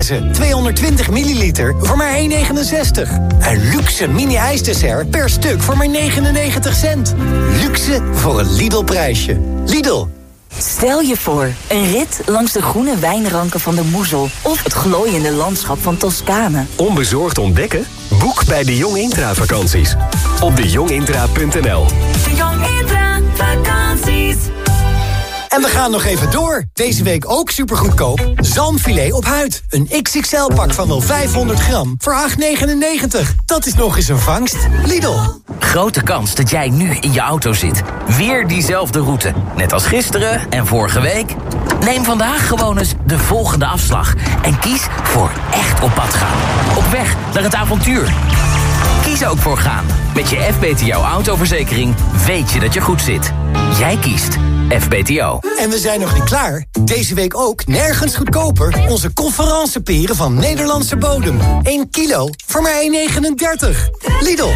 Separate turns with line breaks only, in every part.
ijsbezen, 220 milliliter voor maar €1,69. Een luxe mini-ijsdessert per stuk voor maar 99 cent. Luxe voor een Lidl-prijsje. Lidl.
Stel je voor, een rit langs de groene wijnranken van de Moezel of het glooiende landschap van Toscane.
Onbezorgd ontdekken? Boek bij de Jong Intra vakanties. Op dejongintra.nl.
De Jong Intra vakanties.
En we gaan nog even door. Deze week ook supergoedkoop. Zalmfilet op huid. Een XXL-pak van wel 500 gram voor €8,99. Dat is nog eens een vangst. Lidl.
Grote kans dat jij nu in je auto zit. Weer diezelfde route. Net als gisteren en vorige week. Neem vandaag gewoon eens de volgende afslag. En kies voor echt op pad gaan. Op weg naar het avontuur. Kies ook voor gaan. Met je FBTO autoverzekering weet je dat je goed zit. Jij kiest FBTO.
En we zijn nog niet klaar. Deze week ook nergens goedkoper. Onze conferenceperen van Nederlandse bodem. 1 kilo voor maar €1,39. Lidl.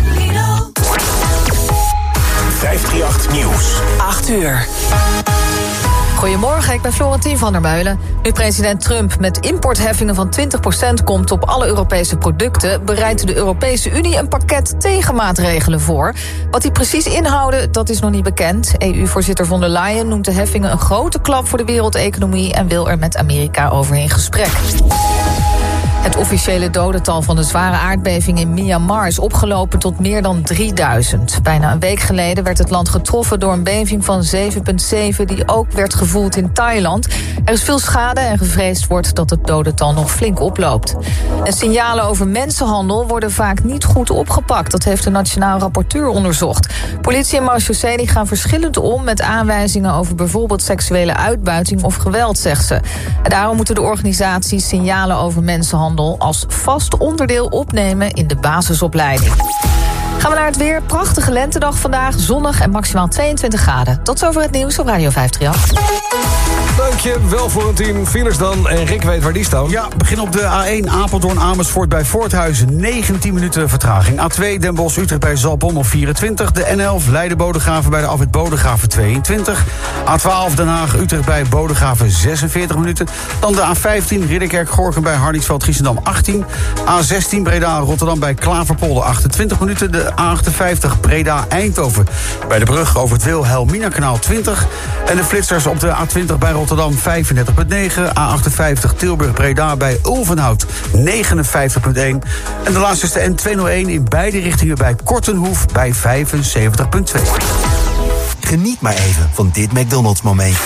538 Nieuws.
8 uur. Goedemorgen, ik ben Florentien van der Meulen. Nu president Trump met importheffingen van 20% komt op alle Europese producten, bereidt de Europese Unie een pakket tegenmaatregelen voor. Wat die precies inhouden, dat is nog niet bekend. EU-voorzitter von der Leyen noemt de heffingen een grote klap voor de wereldeconomie en wil er met Amerika over in gesprek. Het officiële dodental van de zware aardbeving in Myanmar is opgelopen tot meer dan 3000. Bijna een week geleden werd het land getroffen door een beving van 7,7... die ook werd gevoeld in Thailand. Er is veel schade en gevreesd wordt dat het dodental nog flink oploopt. En signalen over mensenhandel worden vaak niet goed opgepakt. Dat heeft de Nationaal Rapporteur onderzocht. Politie en marechaussee gaan verschillend om met aanwijzingen over bijvoorbeeld seksuele uitbuiting of geweld, zegt ze. En daarom moeten de organisaties signalen over mensenhandel als vast onderdeel opnemen in de basisopleiding. Gaan we naar het weer. Prachtige lentedag vandaag. Zonnig en maximaal 22 graden. Tot zover het nieuws op Radio 538.
Dank je wel voor een team. Files dan. En Rick weet waar die staan.
Ja, begin op de A1 Apeldoorn-Amersfoort bij Voorthuizen. 19 minuten vertraging. A2 Den Bosch-Utrecht bij Zaltbommel op 24. De N11 Leiden-Bodegraven bij de afrit Bodegraven 22. A12 Den Haag-Utrecht bij Bodegraven 46 minuten. Dan de A15 Ridderkerk-Gorkum bij Hardingsveld-Giessendam 18. A16 Breda-Rotterdam bij Klaverpolder 28 minuten. De A58 Breda-Eindhoven bij de brug over het Wilhelmina-kanaal 20. En de flitsers op de A20 bij Rotterdam 35,9. A58 Tilburg-Breda bij Ulvenhout 59,1. En de laatste is de N201 in beide richtingen bij Kortenhoef bij 75,2.
Geniet maar even van dit McDonald's momentje.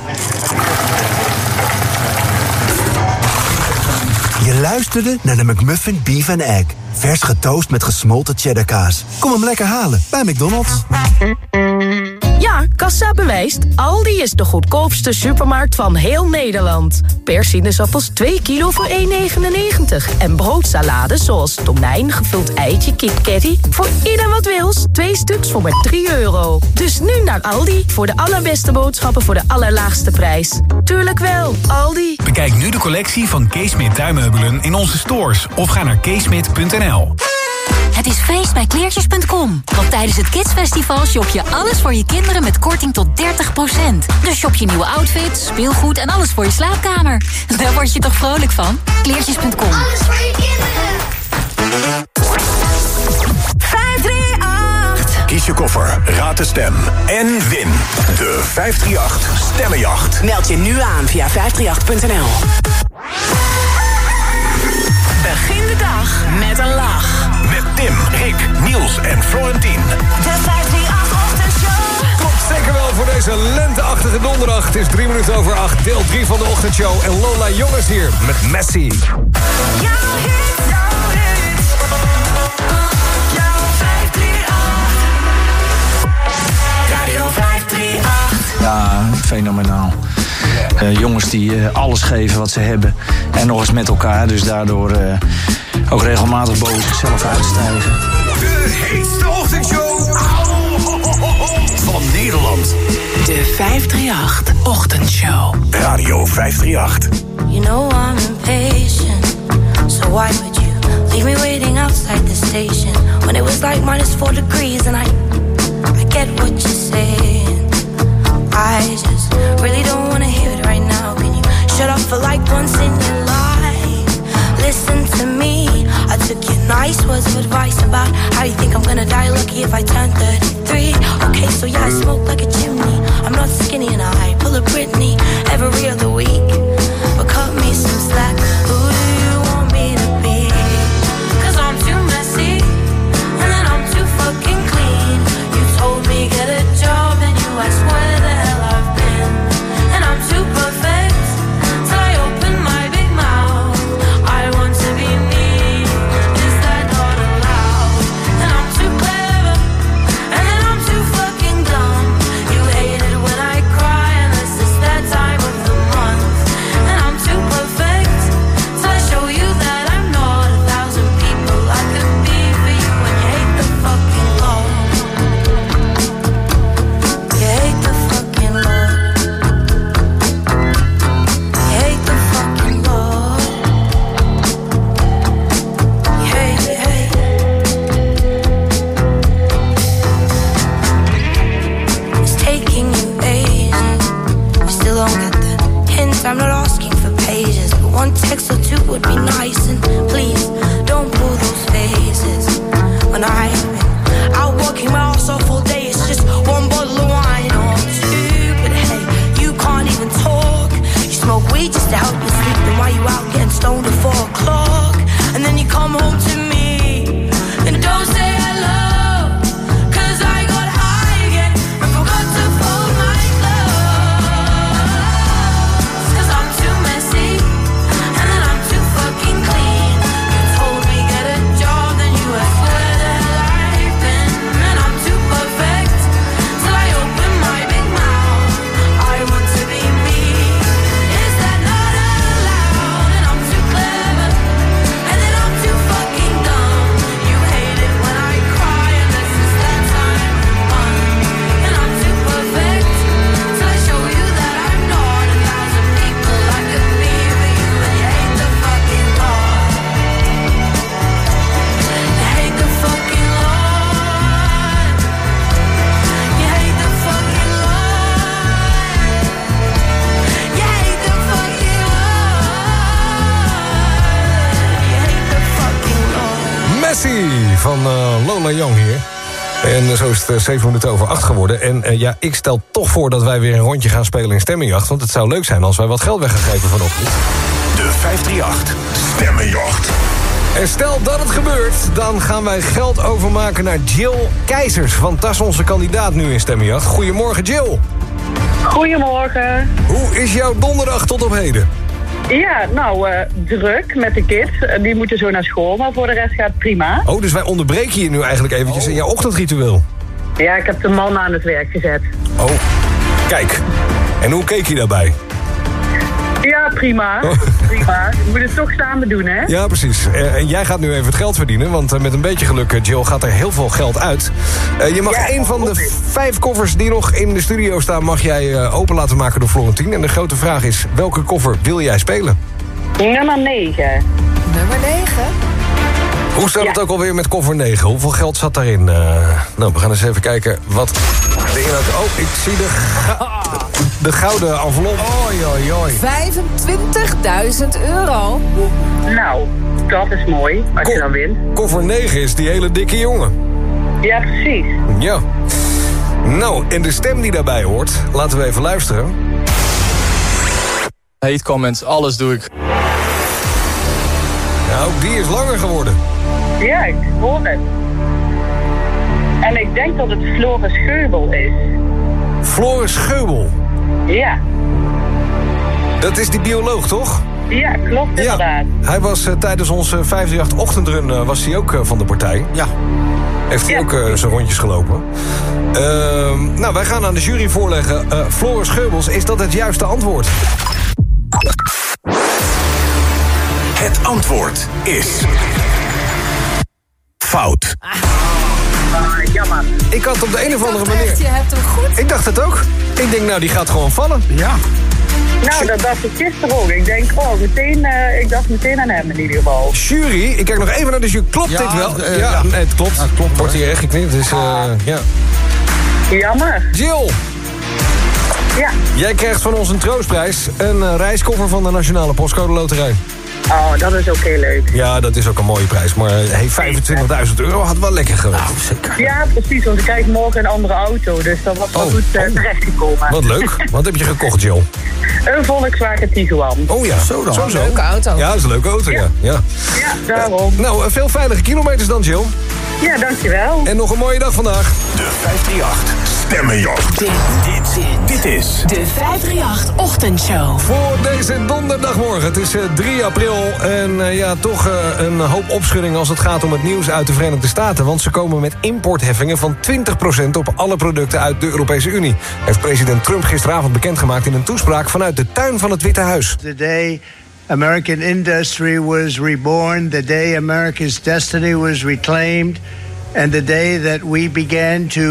Je luisterde naar de McMuffin Beef and Egg. Vers getoast met gesmolten cheddarkaas. Kom hem lekker halen bij McDonald's.
Ja, kassa bewijst. Aldi is de goedkoopste supermarkt van heel Nederland. Per sinaasappels 2 kilo voor €1,99. En broodsalades zoals tonijn, gevuld eitje, KitKatty. Voor ieder wat wils. 2 stuks voor maar €3. Dus nu naar Aldi voor de allerbeste boodschappen voor de allerlaagste prijs. Tuurlijk wel, Aldi.
Bekijk nu de collectie van Keesmit tuinmeubelen in onze stores of ga naar keesmit.nl.
Het is feest bij kleertjes.com. Want tijdens het Kidsfestival shop je alles voor je kinderen met korting tot 30%. Dus shop je nieuwe outfits, speelgoed en alles voor je slaapkamer. Daar word je toch vrolijk van? Kleertjes.com. Alles voor je kinderen.
538. Kies je koffer, raad de stem en win de 538 Stemmenjacht.
Meld je nu aan via 538.nl. Begin de dag met een lach.
Met Tim, Rick, Niels en Florentien.
De 538-ochtendshow.
Klopt zeker wel voor deze lenteachtige donderdag. Het is 3 minuten over 8, deel 3 van de ochtendshow. En Lola Jong is hier met Messi.
Jouw hit, jouw hit. Jouw 538. Radio 538.
Ja, fenomenaal. Jongens die alles geven wat ze hebben. En nog eens met elkaar. Dus daardoor ook regelmatig boven zichzelf uitstijgen.
De heetste ochtendshow van Nederland.
De 538-ochtendshow.
Radio 538.
You know I'm impatient. So why would you leave me waiting outside the station? When it was like -4 degrees and I get what you're saying. I just really don't wanna hear it right now. Can you shut up for like once in your life? or two would be nice. And please, don't pull those faces. When I'm out working my ass off all day, it's just one bottle of wine or two. But hey, you can't even talk. You smoke weed just to help you sleep. Then why you out getting stoned at 4 o'clock? And then you come home to me and don't say hello.
Van Lola Young hier. En zo is het 7 minuten over 8 geworden. En ja, ik stel toch voor dat wij weer een rondje gaan spelen in Stemmenjacht. Want het zou leuk zijn als wij wat geld weggegeven vanochtend.
De 538 Stemmenjacht.
En stel dat het gebeurt, dan gaan wij geld overmaken naar Jill Keizers. Want dat is onze kandidaat nu in Stemmenjacht. Goedemorgen, Jill.
Goedemorgen.
Hoe is jouw donderdag tot op heden?
Ja, nou, druk met de kids. Die moeten zo naar school, maar voor de rest gaat het prima.
Oh, dus wij onderbreken je nu eigenlijk eventjes in jouw ochtendritueel.
Ja, ik heb de man aan het werk gezet.
Oh, kijk. En hoe keek je daarbij?
Ja, prima. Prima. We moeten het toch samen doen, hè?
Ja, precies. En jij gaat nu even het geld verdienen, want met een beetje geluk, Jill, gaat er heel veel geld uit. Je mag een van de 5 koffers die nog in de studio staan, mag jij open laten maken door Florentien. En de grote vraag is, welke koffer wil jij spelen?
Nummer 9.
Nummer 9?
Hoe staat het ook alweer met koffer 9? Hoeveel geld zat daarin? Nou, we gaan eens even kijken wat de inhoud... Oh, ik zie de gouden envelop.
Oei, oei, oei.
25.000 euro.
Nou, dat is mooi, als je dan wint.
Koffer 9 is die hele dikke jongen.
Ja, precies.
Ja. Nou, en de stem die daarbij hoort, laten we even luisteren.
Hate comments, alles doe ik.
Nou, die is langer geworden.
Ja, ik hoor het. En ik denk dat het Floris Geubel is.
Floris Geubel?
Ja.
Dat is die bioloog, toch?
Ja, klopt inderdaad.
Hij was tijdens onze 538-ochtendrun was hij ook van de partij.
Ja.
Heeft hij ook zijn rondjes gelopen. Nou, wij gaan aan de jury voorleggen. Floris Geubels, is dat het juiste antwoord?
Het antwoord is... fout.
Jammer.
Ik had op de een of andere manier...
Echt, je hebt hem goed.
Ik dacht het ook. Ik denk, nou, die gaat gewoon vallen.
Ja.
Nou, dat dacht ik gisteren ook. Ik denk, ik dacht meteen aan hem in ieder geval.
Jury, ik kijk nog even naar de jury. Klopt dit wel? Ja, nee, het klopt.
Ja, het klopt.
Wordt hier echt geknipt. Dus, ja.
Jammer.
Jill.
Ja.
Jij krijgt van ons een troostprijs. Een reiskoffer van de Nationale Postcode Loterij.
Oh, dat is ook heel leuk.
Ja, dat is ook een mooie prijs. Maar hey, 25.000 euro had wel lekker geweest.
Nou, zeker.
Ja, precies. Want ik krijg morgen een andere auto. Dus dat was wel goed terechtgekomen.
Wat leuk. Wat heb je gekocht, Jill?
Een Volkswagen Tiguan.
Oh ja,
zo dan.
Zo.
Een leuke auto.
Ja, dat is een leuke auto, ja.
Ja, daarom.
Nou, veel veilige kilometers dan, Jill.
Ja, dankjewel.
En nog een mooie dag vandaag.
De 538 Stemmenjacht. Dit is
De 538-ochtendshow.
Voor deze donderdagmorgen. Het is 3 april. En ja, toch een hoop opschudding als het gaat om het nieuws uit de Verenigde Staten. Want ze komen met importheffingen van 20% op alle producten uit de Europese Unie. Heeft president Trump gisteravond bekendgemaakt in een toespraak vanuit de tuin van het Witte Huis.
The day American industry was reborn, the day America's destiny was reclaimed, and the day that we began to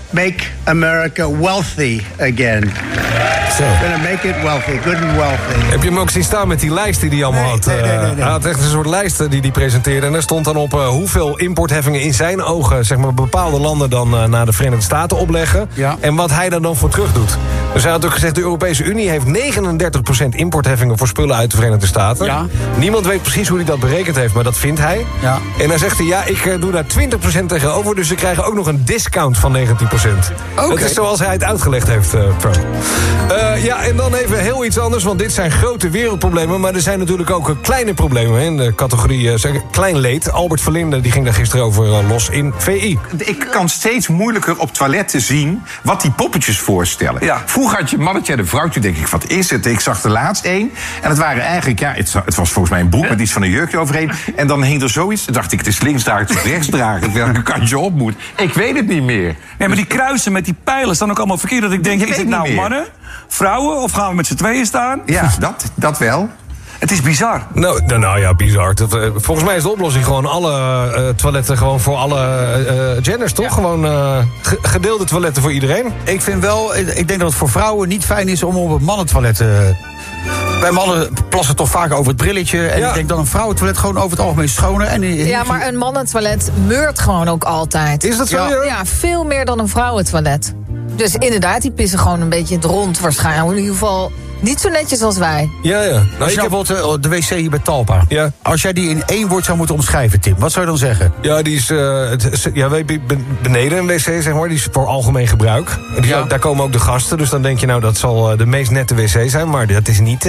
make America wealthy again. Gonna make it wealthy, good and wealthy.
Heb je hem ook zien staan met die lijst die hij allemaal had?
Nee.
Hij had echt een soort lijst die hij presenteerde. En daar stond dan op hoeveel importheffingen in zijn ogen... zeg maar bepaalde landen dan naar de Verenigde Staten opleggen. Ja. En wat hij daar dan voor terug doet. Dus hij had ook gezegd, de Europese Unie heeft 39% importheffingen... voor spullen uit de Verenigde Staten. Ja. Niemand weet precies hoe hij dat berekend heeft, maar dat vindt hij. Ja. En dan zegt hij, ja, ik doe daar 20% tegenover... dus ze krijgen ook nog een discount van 19%. Okay. Dat is zoals hij het uitgelegd heeft, Trump. Ja, en dan even heel iets anders, want dit zijn grote wereldproblemen... maar er zijn natuurlijk ook kleine problemen in de categorie klein leed. Albert Verlinde die ging daar gisteren over los in VI.
Ik kan steeds moeilijker op toiletten zien wat die poppetjes voorstellen. Ja. Vroeger had je een mannetje en een vrouwtje, denk ik, wat is het? Ik zag er laatst één. En het waren eigenlijk, ja, het was volgens mij een broek met iets van een jurkje overheen. En dan hing er zoiets. Dan dacht ik, het is links dragen, het is rechts dragen. Welke kant je op moet. Ik weet het niet meer.
Nee, maar die kruisen met die pijlen staan ook allemaal verkeerd. Dat ik denk, is het nou mannen, vrouwen of gaan we met z'n tweeën staan?
Ja, dat wel.
Het is bizar.
Nou ja, bizar. Volgens mij is de oplossing gewoon alle toiletten... gewoon voor alle genders, toch? Ja. Gewoon gedeelde toiletten voor iedereen.
Ik denk dat het voor vrouwen niet fijn is om op het mannentoilet... Wij mannen plassen toch vaak over het brilletje. En ik denk dat een vrouwentoilet gewoon over het algemeen schoner.
Ja, maar een mannentoilet meurt gewoon ook altijd.
Is dat zo?
Ja, veel meer dan een vrouwentoilet. Dus inderdaad, die pissen gewoon een beetje in het rond waarschijnlijk. In ieder geval niet zo netjes als wij.
Ja. Nou,
ik heb bijvoorbeeld de wc hier bij Talpa. Ja. Als jij die in 1 woord zou moeten omschrijven, Tim, wat zou je dan zeggen?
Ja, die is beneden een wc, zeg maar. Die is voor algemeen gebruik. Daar komen ook de gasten, dus dan denk je, nou, dat zal de meest nette wc zijn. Maar dat is niet...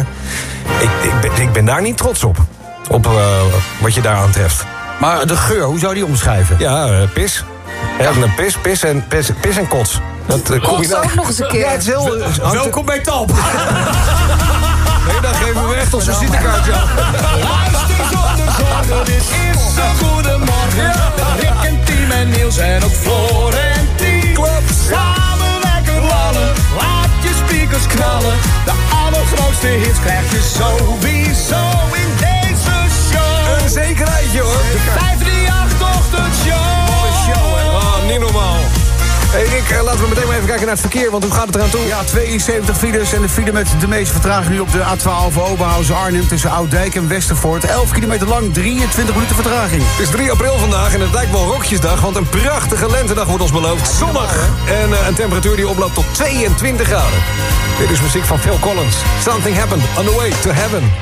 Ik ben daar niet trots op. Op wat je daar aantreft.
Maar de geur, hoe zou je die omschrijven?
Ja, pis. Ja, pis en kots.
Dat ook nog eens een keer.
Ja, het is heel,
welkom bij Talp.
Nee, dan geven we echt ons visitekaartje af.
Luister zonder zorgen, dit is een goede morgen. Met Rick en Tim en Niels en ook Florentien. Klopt. Samen lekker lallen, laat je speakers knallen. De allergrootste hits krijg je sowieso in deze show.
Een zekerheidje hoor.
De 538-ochtendshow.
Mooie show hè. Oh, niet normaal. Hey Rick, laten we meteen maar even kijken naar het verkeer, want hoe gaat het eraan toe?
Ja, 72 files en de file met de meeste vertraging nu op de A12 Oberhausen-Arnhem... tussen Ouddijk en Westervoort. 11 kilometer lang, 23 minuten vertraging.
Het is 3 april vandaag en het lijkt wel Rokjesdag... want een prachtige lentedag wordt ons beloofd. Zonnig en een temperatuur die oploopt tot 22 graden. Dit is muziek van Phil Collins. Something happened on the way to heaven.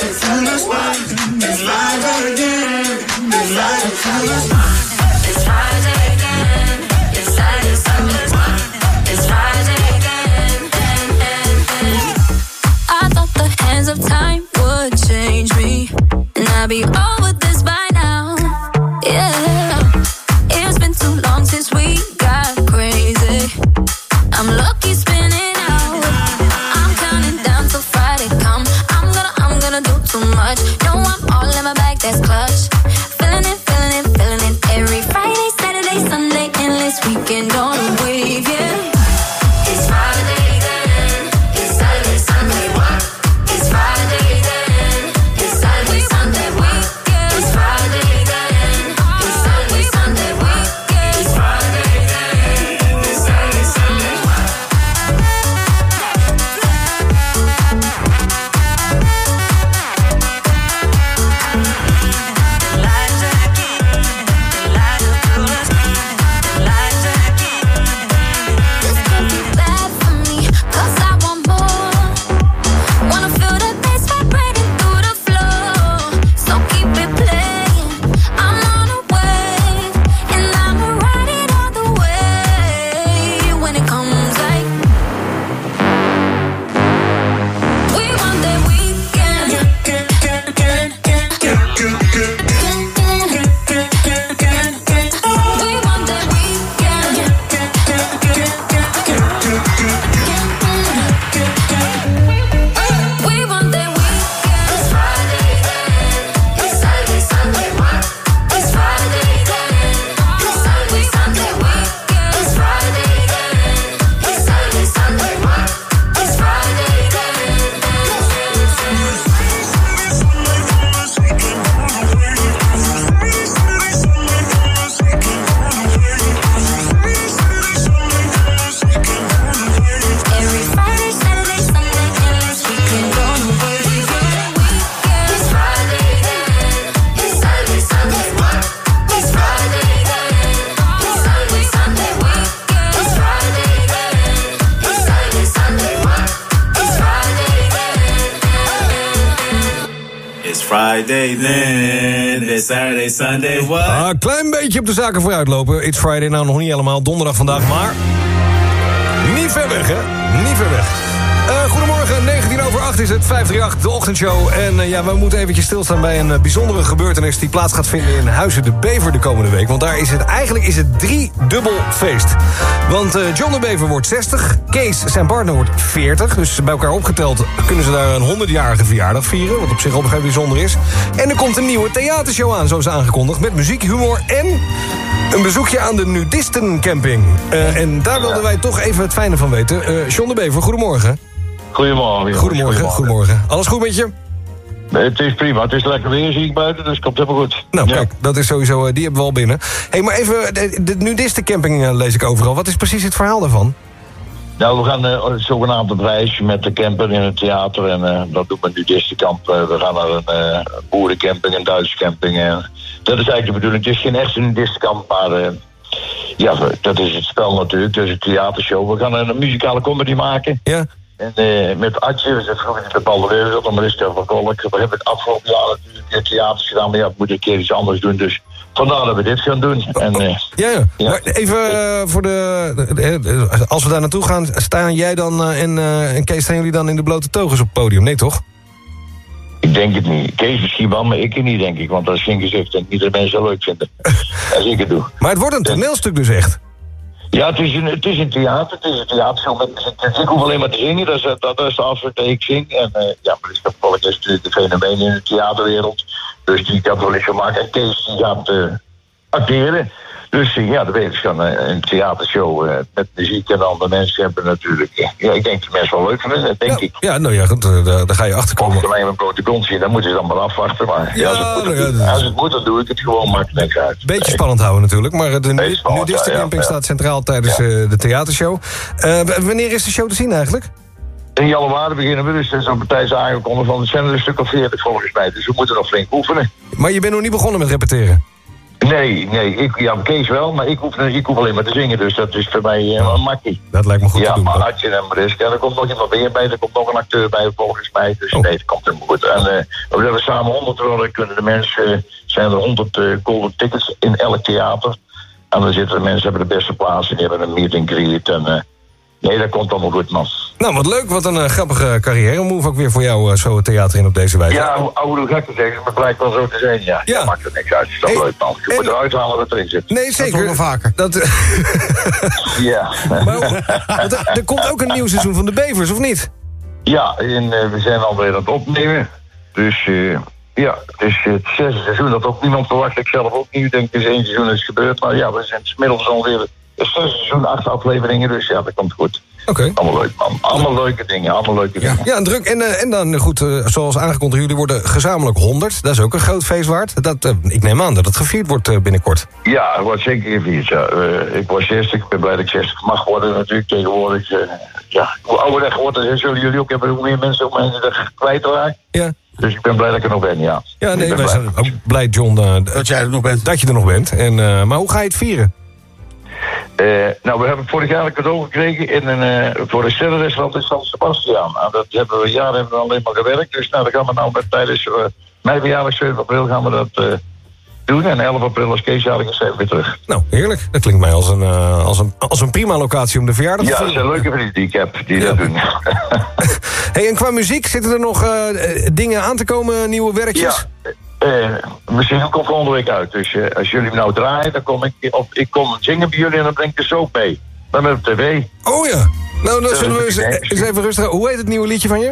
I thought the hands of time would change me, and I'd be over this by now. Yeah, it's been too long since we got crazy. I'm lucky spinning out. I'm counting down till Friday come. I'm gonna do too much. No, I'm all in my bag, that's clutch. Feeling it. Every Friday, Saturday, Sunday, endless weekend on a wave, yeah. It's Friday then. It's Saturday, Sunday, what? It's Friday then. It's Saturday, Sunday, weekend. It's Friday then. It's Saturday, Sunday, weekend. It's Friday then. It's Saturday, Sunday, what? This could be bad for me, 'cause I want more. Wanna feel the bass vibrating through the floor. So keep it playing. I'm on a wave, and I'ma ride it all the way. When it comes like we want that weekend. We want that weekend. We want that weekend. It's Friday then. It's Saturday, Sunday, what? It's Friday then. It's Saturday, Sunday, weekend. It's Friday then. It's Saturday, Sunday, what? It's Friday Every Friday, Saturday, Sunday, endless weekend on a wave. It's Friday then. It's Saturday, Sunday, what? It's Friday then. It's Saturday, Sunday, weekend. It's Friday then. It's Saturday, Sunday, what? It's Friday
It's Friday then. It's Saturday, Sunday, what?
Een klein beetje op de zaken vooruitlopen. It's Friday, nou nog niet helemaal. Donderdag vandaag, maar niet ver weg, hè? Niet ver weg. Goedemorgen, 19:08 is het, 538, de ochtendshow. En ja, we moeten eventjes stilstaan bij een bijzondere gebeurtenis die plaats gaat vinden in Huizen de Bever de komende week. Want daar is het eigenlijk driedubbel feest. Want John de Bever wordt 60, Kees, zijn partner, wordt 40. Dus bij elkaar opgeteld kunnen ze daar een 100-jarige verjaardag vieren. Wat op zich op een gegeven moment bijzonder is. En er komt een nieuwe theatershow aan, zoals aangekondigd. Met muziek, humor en een bezoekje aan de nudistencamping. En daar wilden wij toch even het fijne van weten. John de Bever, goedemorgen. Goedemorgen. Alles goed met je?
Nee, het is prima. Het is lekker weer, zie ik buiten, dus het komt helemaal goed.
Nou, kijk, dat is sowieso, die hebben we al binnen. Hé, maar even, de nudistencamping lees ik overal. Wat is precies het verhaal daarvan?
Nou, we gaan zogenaamd op reis met de camper in het theater. En dat doet mijn nudistenkamp. We gaan naar een boerencamping, een Duitse camping. Dat is eigenlijk de bedoeling. Het is geen echte nudistenkamp, maar ja, dat is het spel natuurlijk. Dat is een theatershow. We gaan een muzikale comedy maken.
Ja.
En met Adje, we zitten vroeger in de Balderwereld, dan is het Kolk. We hebben het afgelopen jaar natuurlijk theaters gedaan, maar ja, we moeten een keer iets anders doen. Dus vandaar dat we dit gaan doen. En,
ja. Maar even voor als we daar naartoe gaan, staan jij dan en Kees, staan jullie dan in de blote togens op het podium? Nee, toch?
Ik denk het niet. Kees misschien wel, maar ik niet, denk ik. Want dat is geen gezicht en iedere mens zal leuk vinden. Als ik het doe.
Maar het wordt een toneelstuk dus echt?
Ja, het is een theater. Het is een theatershow met muziek. Ik hoef alleen maar te zingen. Dat is de afspraak dat ik zing. En ja, maar dat is natuurlijk de fenomeen in de theaterwereld. Dus die kan wel eens zo maken. En Kees die gaat acteren. Dus ja, de wetens gaan een theatershow met muziek en andere mensen hebben natuurlijk. Ja, ik denk dat de mensen wel leuk vinden, dat denk ik.
Ja, nou ja, goed, daar ga je achter komen.
Of alleen een blote kont zien, dan moeten ze dan maar afwachten. Maar ja, als het moet, dan doe ik het gewoon, maakt niks uit.
Beetje spannend houden natuurlijk, maar de nudistencamping staat centraal tijdens de theatershow. Wanneer is de show te zien eigenlijk?
In januari beginnen we, dus dat is een partij aangekondigd van het zijn er een stuk of 40 volgens mij. Dus we moeten nog flink oefenen.
Maar je bent nog niet begonnen met repeteren?
Nee. Kees wel, maar ik hoef alleen maar te zingen. Dus dat is voor mij een makkie.
Dat lijkt me goed te doen.
Ja, maar Adje en Mariska, er komt nog iemand weer bij. Er komt nog een acteur bij, volgens mij. Dus nee, dat komt helemaal goed. En we hebben samen 100 euro. Kunnen de mensen, zijn er 100 golden tickets in elk theater. En dan zitten de mensen, hebben de beste plaatsen. Die hebben een meet and greet. En nee, dat komt allemaal goed, man.
Nou, wat leuk. Wat een grappige carrière move ook weer voor jou zo het theater in op deze wijze.
Ja, hoe gek te zeggen, maar het blijkt wel zo te zijn. Ja, dat maakt er niks uit. Het is toch leuk, man. Je moet eruit halen wat erin zit.
Nee, zeker.
Dat vaker.
Ja.
Maar er komt ook een nieuw seizoen van de Bevers, of niet?
Ja, we zijn alweer aan het opnemen. Dus ja, het is het 6e seizoen. Dat ook niemand verwacht. Ik zelf ook niet. Ik denk, het is 1 seizoen is gebeurd. Maar ja, we zijn inmiddels alweer het 6e seizoen, 8 afleveringen. Dus ja, dat komt goed.
Oké.
Allemaal leuk, man. Allemaal leuke dingen.
Ja, druk. En dan goed, zoals aangekondigd, jullie worden gezamenlijk 100. Dat is ook een groot feest waard. Ik neem aan dat het gevierd wordt binnenkort.
Ja, het wordt zeker gevierd, ja. Ik word 60. Ik ben blij dat ik 60 mag worden natuurlijk tegenwoordig. Hoe ouder ik word, zullen jullie ook hebben hoe meer mensen om me heen kwijtraken.
Ja.
Dus ik ben blij dat ik er nog ben, ja.
Ja, nee, wij zijn ook blij, John,
dat jij er nog bent.
Dat je er nog bent. Maar hoe ga je het vieren?
Nou, we hebben vorig jaar een cadeau gekregen voor een sterrenrestaurant in San Sebastian. En dat hebben we jaren alleen maar gewerkt. Dus nou, dan gaan we nou tijdens mijn verjaardag 7 april gaan we dat doen. En 11 april als Kees jarig is, zijn we weer terug.
Nou, heerlijk. Dat klinkt mij als een prima locatie om de verjaardag te vieren.
Ja, dat zijn leuke vrienden die ik heb, die dat doen.
Hey, en qua muziek, zitten er nog dingen aan te komen, nieuwe werkjes?
Ja. Misschien komt volgende week uit. Dus als jullie me nou draaien, dan kom ik kom zingen bij jullie en dan breng ik de soap mee. Dan met op tv.
Oh ja. Nou, dan zullen we eens even rustig. Hoe heet het nieuwe liedje van je?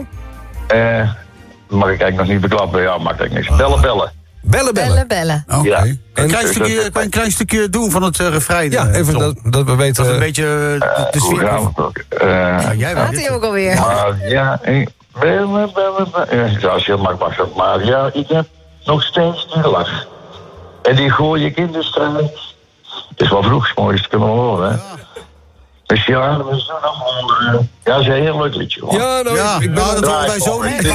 Mag ik eigenlijk nog niet beklappen. Ja, maakt eigenlijk niks. Bellen.
Bellen.
Oké.
Ja.
Kan je een klein stukje doen van het refrein?
Ja, even dat we weten.
Dat een beetje de sfeer.
Jij weet hij ook alweer.
Ja, bellen. Ja, als je het mag. Maar ja, ik heb nog steeds die lach. En die gooi ik in de straat. Het is wel vroeg, moois, dat kunnen we horen, hè? Dus ja, we doen allemaal. Ja, dat is een heel leuk liedje. Hoor.
Ja, dat
horen wij zo niet.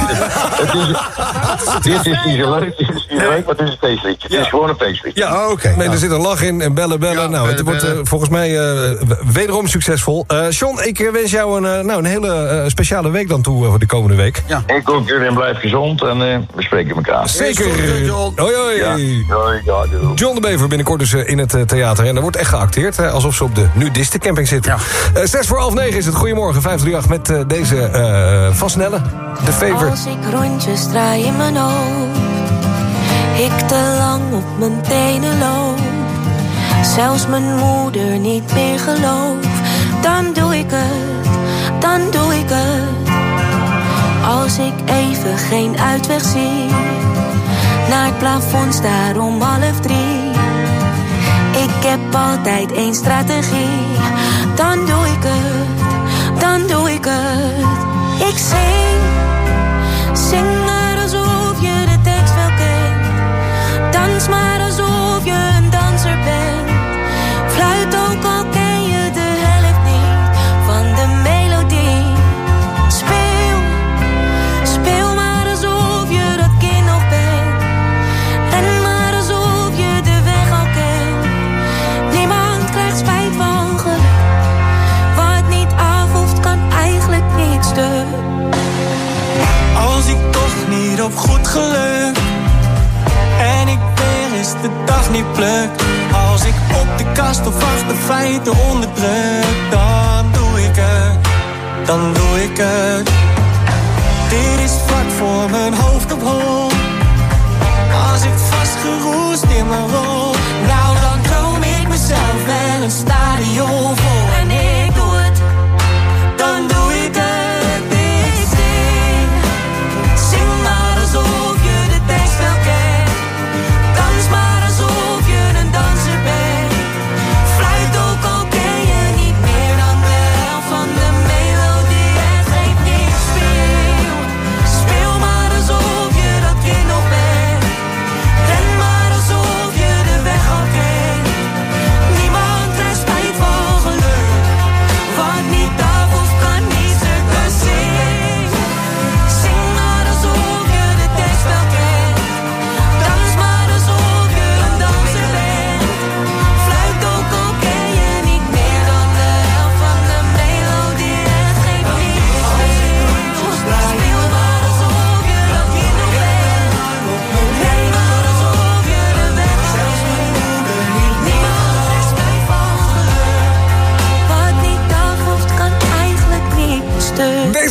Dit is niet zo leuk, maar het is een feestliedje. Het is gewoon een feestliedje.
Ja, oké. Nee, er zit een lach in en bellen. Ja, nou, het wordt volgens mij wederom succesvol. John, ik wens jou een hele speciale week dan toe voor de komende week.
Ja. Ik ook jullie en blijf gezond en we spreken elkaar.
Zeker. Hoi.
Ja.
John de Bever binnenkort dus in het theater. En er wordt echt geacteerd, alsof ze op de nudiste camping zitten. Ja. 6:40 is het. Goedemorgen, 538 met deze Van Snelle, de Favorite.
Als ik rondjes draai in mijn hoofd, ik te lang op mijn tenen loop, zelfs mijn moeder niet meer gelooft, dan doe ik het. Als ik even geen uitweg zie, naar het plafond staar om 2:30. Ik heb altijd één strategie. Dan doe ik het. Ik zing maar alsof je de tekst wel kent. Dans maar alsof je een danser bent. Fluit ook al ken je de helft niet van de melodie. Speel maar alsof je dat kind nog bent. Ren maar alsof je de weg al kent. Niemand krijgt spijt van geluk. Wat niet af hoeft, kan eigenlijk niet stuk.
Als ik toch niet op goed geluk en ik weer eens de dag niet pluk. Als ik op de kast of achter de feiten onderdruk, dan doe ik het. Dit is vlak voor mijn hoofd op hol. Als ik vastgeroest in mijn rol, nou dan droom ik mezelf wel een stadion vol. En ik doe het, dan doe ik het. Ik zing maar alsof je de tekst wel kent. Dans maar alsof je een danser bent. Fluit ook al ken je niet meer dan de helft van de melodie. Het geeft niks, speel maar alsof je dat kent.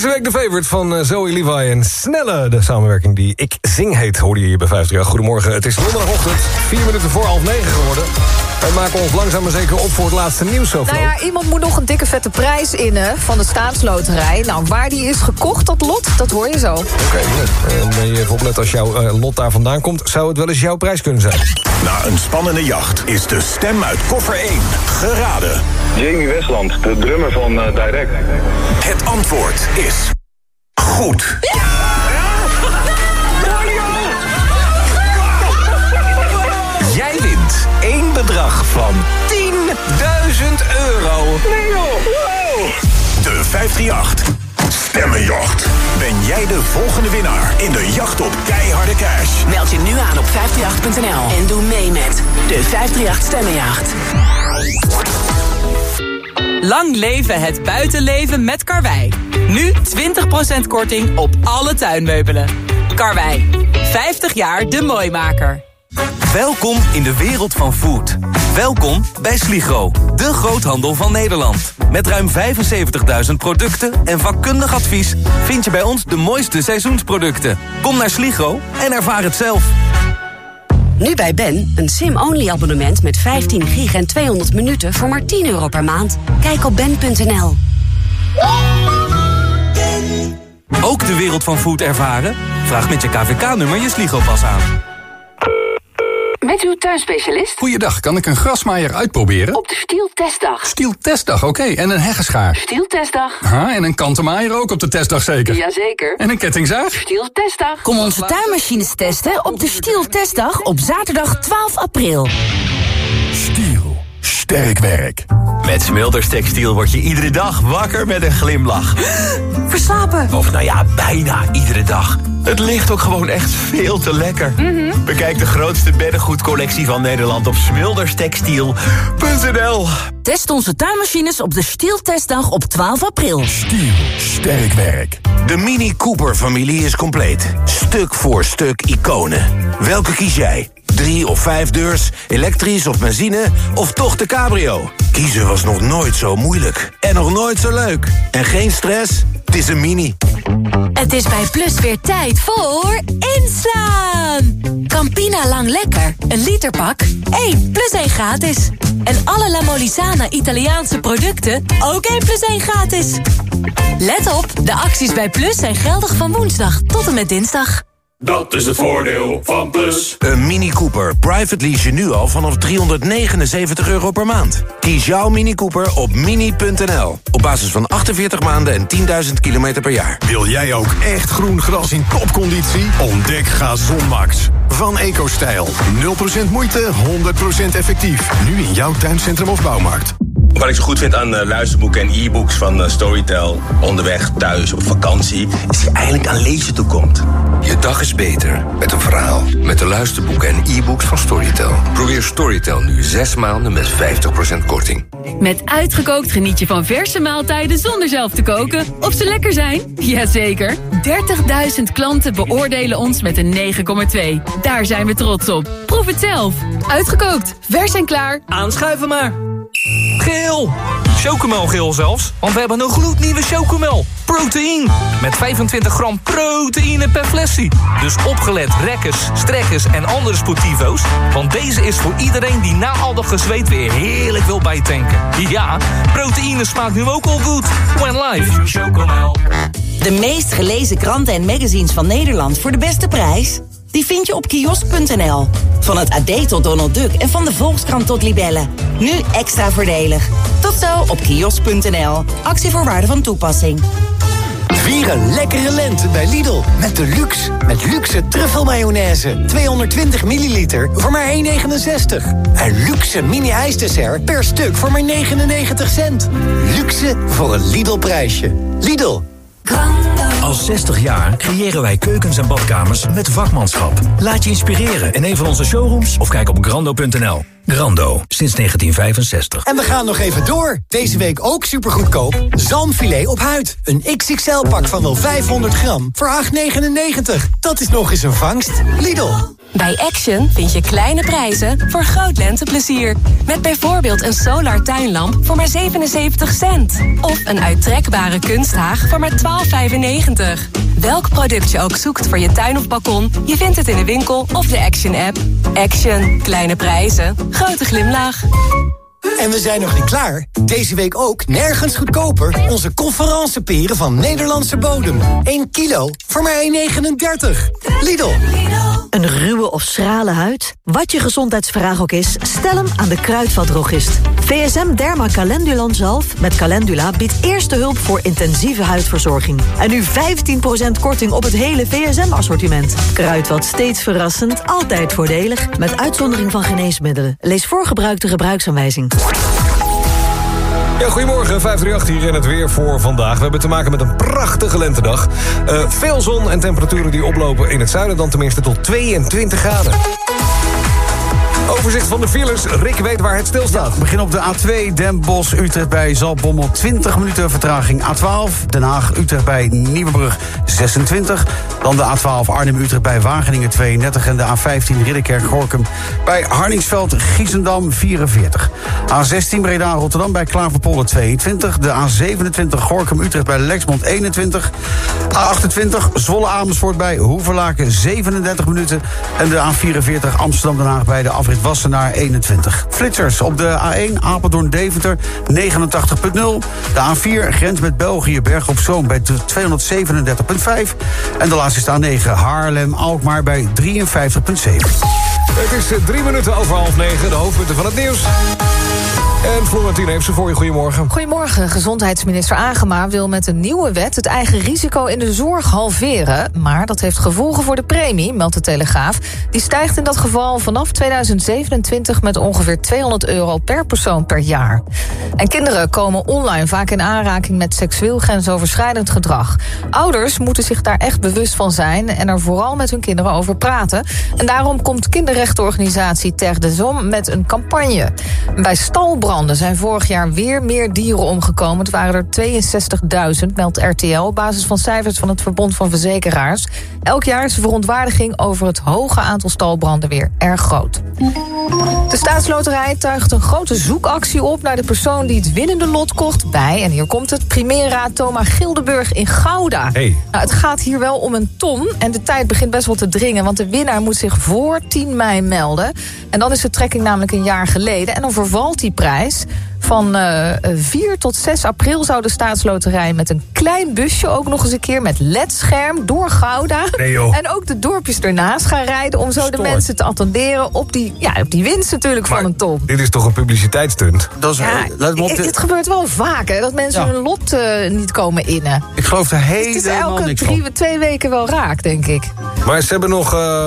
Deze week de favorite van Zoe Levi en Snelle. De samenwerking die Ik Zing heet, hoorde je hier bij 538. Goedemorgen, het is donderdagochtend, 4 minuten voor 8:30 geworden. Wij maken ons langzaam maar zeker op voor het laatste nieuws zo.
Nou ja, iemand moet nog een dikke vette prijs innen van de staatsloterij. Nou, waar die is gekocht, dat lot, dat hoor je zo.
Oké, en ben je even oplet als jouw lot daar vandaan komt, zou het wel eens jouw prijs kunnen zijn.
Na een spannende jacht is de stem uit koffer 1 geraden.
Jamie Westland, de drummer van Direct.
Het antwoord is goed.
Ja!
Jij wint 1 bedrag van €10.000.
Nee joh, wow!
De 538 Stemmenjacht. Ben jij de volgende winnaar in de jacht op keiharde cash?
Meld je nu aan op 538.nl en doe mee met de 538 Stemmenjacht.
Lang leven het buitenleven met Karwei. Nu 20% korting op alle tuinmeubelen. Karwei, 50 jaar de mooimaker.
Welkom in de wereld van food. Welkom bij Sligro, de groothandel van Nederland. Met ruim 75.000 producten en vakkundig advies vind je bij ons de mooiste seizoensproducten. Kom naar Sligro en ervaar het zelf.
Nu bij Ben, een SIM-only abonnement met 15 gig en 200 minuten voor maar €10 per maand. Kijk op ben.nl.
Ook de wereld van food ervaren? Vraag met je KVK-nummer je Sligro-pas aan.
Met uw tuinspecialist?
Goeiedag, kan ik een grasmaaier uitproberen?
Op de Stiel testdag.
Stiel testdag, oké. En een heggenschaar?
Stiel testdag.
Aha, en een kantenmaaier ook op de testdag zeker?
Jazeker.
En een kettingzaag?
Stiel testdag.
Kom onze tuinmachines testen op de Stiel testdag op zaterdag 12 april.
Stiel. Sterk werk.
Met Smilders Textiel word je iedere dag wakker met een glimlach.
Verslapen.
Of nou ja, bijna iedere dag. Het ligt ook gewoon echt veel te lekker. Bekijk de grootste beddengoedcollectie van Nederland op smilderstextiel.nl.
Test onze tuinmachines op de Stiel testdag op 12 april.
Stiel. Sterk werk.
De Mini Cooper-familie is compleet. Stuk voor stuk iconen. Welke kies jij? 3 of 5 deurs, elektrisch of benzine, of toch de cabrio? Kiezen was nog nooit zo moeilijk. En nog nooit zo leuk. En geen stress? Het is een Mini.
Het is bij Plus weer tijd voor inslaan. Campina Lang Lekker, een literpak, 1 plus 1 gratis. En alle La Molisana Italiaanse producten, ook 1 plus 1 gratis. Let op, de acties bij Plus zijn geldig van woensdag tot en met dinsdag.
Dat is het voordeel van Plus.
Een Mini Cooper private lease je nu al vanaf €379 per maand. Kies jouw Mini Cooper op mini.nl. Op basis van 48 maanden en 10.000 kilometer per jaar. Wil jij ook echt groen gras in topconditie? Ontdek Gazon Max. Van EcoStijl. 0% moeite, 100% effectief. Nu in jouw tuincentrum of bouwmarkt.
Wat ik zo goed vind aan luisterboeken en e-books van Storytel, onderweg, thuis, op vakantie, is die eigenlijk aan lezen toekomt.
Je dag is beter met een verhaal. Met de luisterboeken en e-books van Storytel. Probeer Storytel nu 6 maanden met 50% korting.
Met Uitgekookt geniet je van verse maaltijden zonder zelf te koken. Of ze lekker zijn? Jazeker. 30.000 klanten beoordelen ons met een 9,2. Daar zijn we trots op. Proef het zelf. Uitgekookt. Vers en klaar.
Aanschuiven maar. Geel. Chocomelgeel zelfs. Want we hebben een gloednieuwe chocomel. Proteïne. Met 25 gram proteïne per flesje. Dus opgelet rekkers, strekkers en andere sportivo's. Want deze is voor iedereen die na al dat gezweet weer heerlijk wil bijtanken. Ja, proteïne smaakt nu ook al goed. When live. Chocomel.
De meest gelezen kranten en magazines van Nederland voor de beste prijs? Die vind je op kiosk.nl. Van het AD tot Donald Duck en van de Volkskrant tot Libelle. Nu extra voordelig. Tot zo op kiosk.nl. Actievoorwaarden van toepassing.
Vier een lekkere lente bij Lidl. Met de luxe. Met luxe truffelmayonaise. 220 milliliter voor maar €1,69. En luxe mini-ijsdessert per stuk voor maar 99 cent. Luxe voor een Lidl-prijsje. Lidl.
Al 60 jaar creëren wij keukens en badkamers met vakmanschap. Laat je inspireren in een van onze showrooms of kijk op grando.nl. Grando, sinds 1965.
En we gaan nog even door. Deze week ook supergoedkoop. Zalmfilet op huid. Een XXL-pak van wel 500 gram voor €8,99. Dat is nog eens een vangst. Lidl.
Bij Action vind je kleine prijzen voor groot lenteplezier. Met bijvoorbeeld een solar tuinlamp voor maar 77 cent. Of een uittrekbare kunsthaag voor maar €12,95. Welk product je ook zoekt voor je tuin of balkon, je vindt het in de winkel of de Action-app. Action. Kleine prijzen. Grote glimlach.
En we zijn nog niet klaar. Deze week ook nergens goedkoper. Onze conferenceperen van Nederlandse bodem. 1 kilo voor maar €1,39. Lidl.
Een ruwe of schrale huid? Wat je gezondheidsvraag ook is, stel hem aan de Kruidvatdrogist. VSM Derma Calendulan zalf met Calendula biedt eerste hulp voor intensieve huidverzorging. En nu 15% korting op het hele VSM-assortiment. Kruidvat steeds verrassend, altijd voordelig. Met uitzondering van geneesmiddelen. Lees voor gebruik de gebruiksaanwijzing.
Ja, goedemorgen, 538 hier in het weer voor vandaag. We hebben te maken met een prachtige lentedag. Veel zon en temperaturen die oplopen in het zuiden dan tenminste tot 22 graden. Overzicht van de files. Rick weet waar het stilstaat.
We beginnen op de A2 Den Bosch Utrecht bij Zaltbommel 20 minuten vertraging. A12 Den Haag Utrecht bij Nieuwebrug 26. Dan de A12 Arnhem Utrecht bij Wageningen 32. En de A15 Ridderkerk Gorkum bij Harningsveld Giesendam 44. A16 Breda Rotterdam bij Klaverpolder 22. De A27 Gorkum Utrecht bij Lexmond 21. A28 Zwolle Amersfoort bij Hoevelaken 37 minuten. En de A44 Amsterdam Den Haag bij de afrit Wassenaar 21. Flitsers op de A1 Apeldoorn Deventer 89.0. De A4 grens met België Berg op Zoom bij 237.5. En de laatste is de A9 Haarlem Alkmaar bij 53.7.
Het is 3 minuten over 8:30, de hoofdpunten van het nieuws. En Florentine heeft ze voor je. Goedemorgen.
Goedemorgen. Gezondheidsminister Agema wil met een nieuwe wet het eigen risico in de zorg halveren. Maar dat heeft gevolgen voor de premie, meldt de Telegraaf. Die stijgt in dat geval vanaf 2027 met ongeveer €200 per persoon per jaar. En kinderen komen online vaak in aanraking met seksueel grensoverschrijdend gedrag. Ouders moeten zich daar echt bewust van zijn en er vooral met hun kinderen over praten. En daarom komt kinderrechtenorganisatie Terre des Hommes met een campagne. Bij stalbranden zijn vorig jaar weer meer dieren omgekomen. Het waren er 62.000, meldt RTL, op basis van cijfers van het Verbond van Verzekeraars. Elk jaar is de verontwaardiging over het hoge aantal stalbranden weer erg groot. De Staatsloterij tuigt een grote zoekactie op naar de persoon die het winnende lot kocht bij, en hier komt het, Primera Thomas Gildenburg in Gouda.
Hey.
Nou, het gaat hier wel om een ton en de tijd begint best wel te dringen, want de winnaar moet zich voor 10 mei melden. En dan is de trekking namelijk een jaar geleden en dan vervalt die prijs. Van 4 tot 6 april zou de Staatsloterij met een klein busje ook nog eens een keer met LED-scherm door Gouda.
Nee, joh.
En ook de dorpjes ernaast gaan rijden om zo de mensen te attenderen op die winst natuurlijk van een ton.
Dit is toch een publiciteitsstunt?
Dat is,
het gebeurt wel vaak, hè, dat mensen hun lot niet komen innen.
Ik geloof er helemaal niks van.
Het is elke 2 weken wel raak, denk ik.
Maar ze hebben nog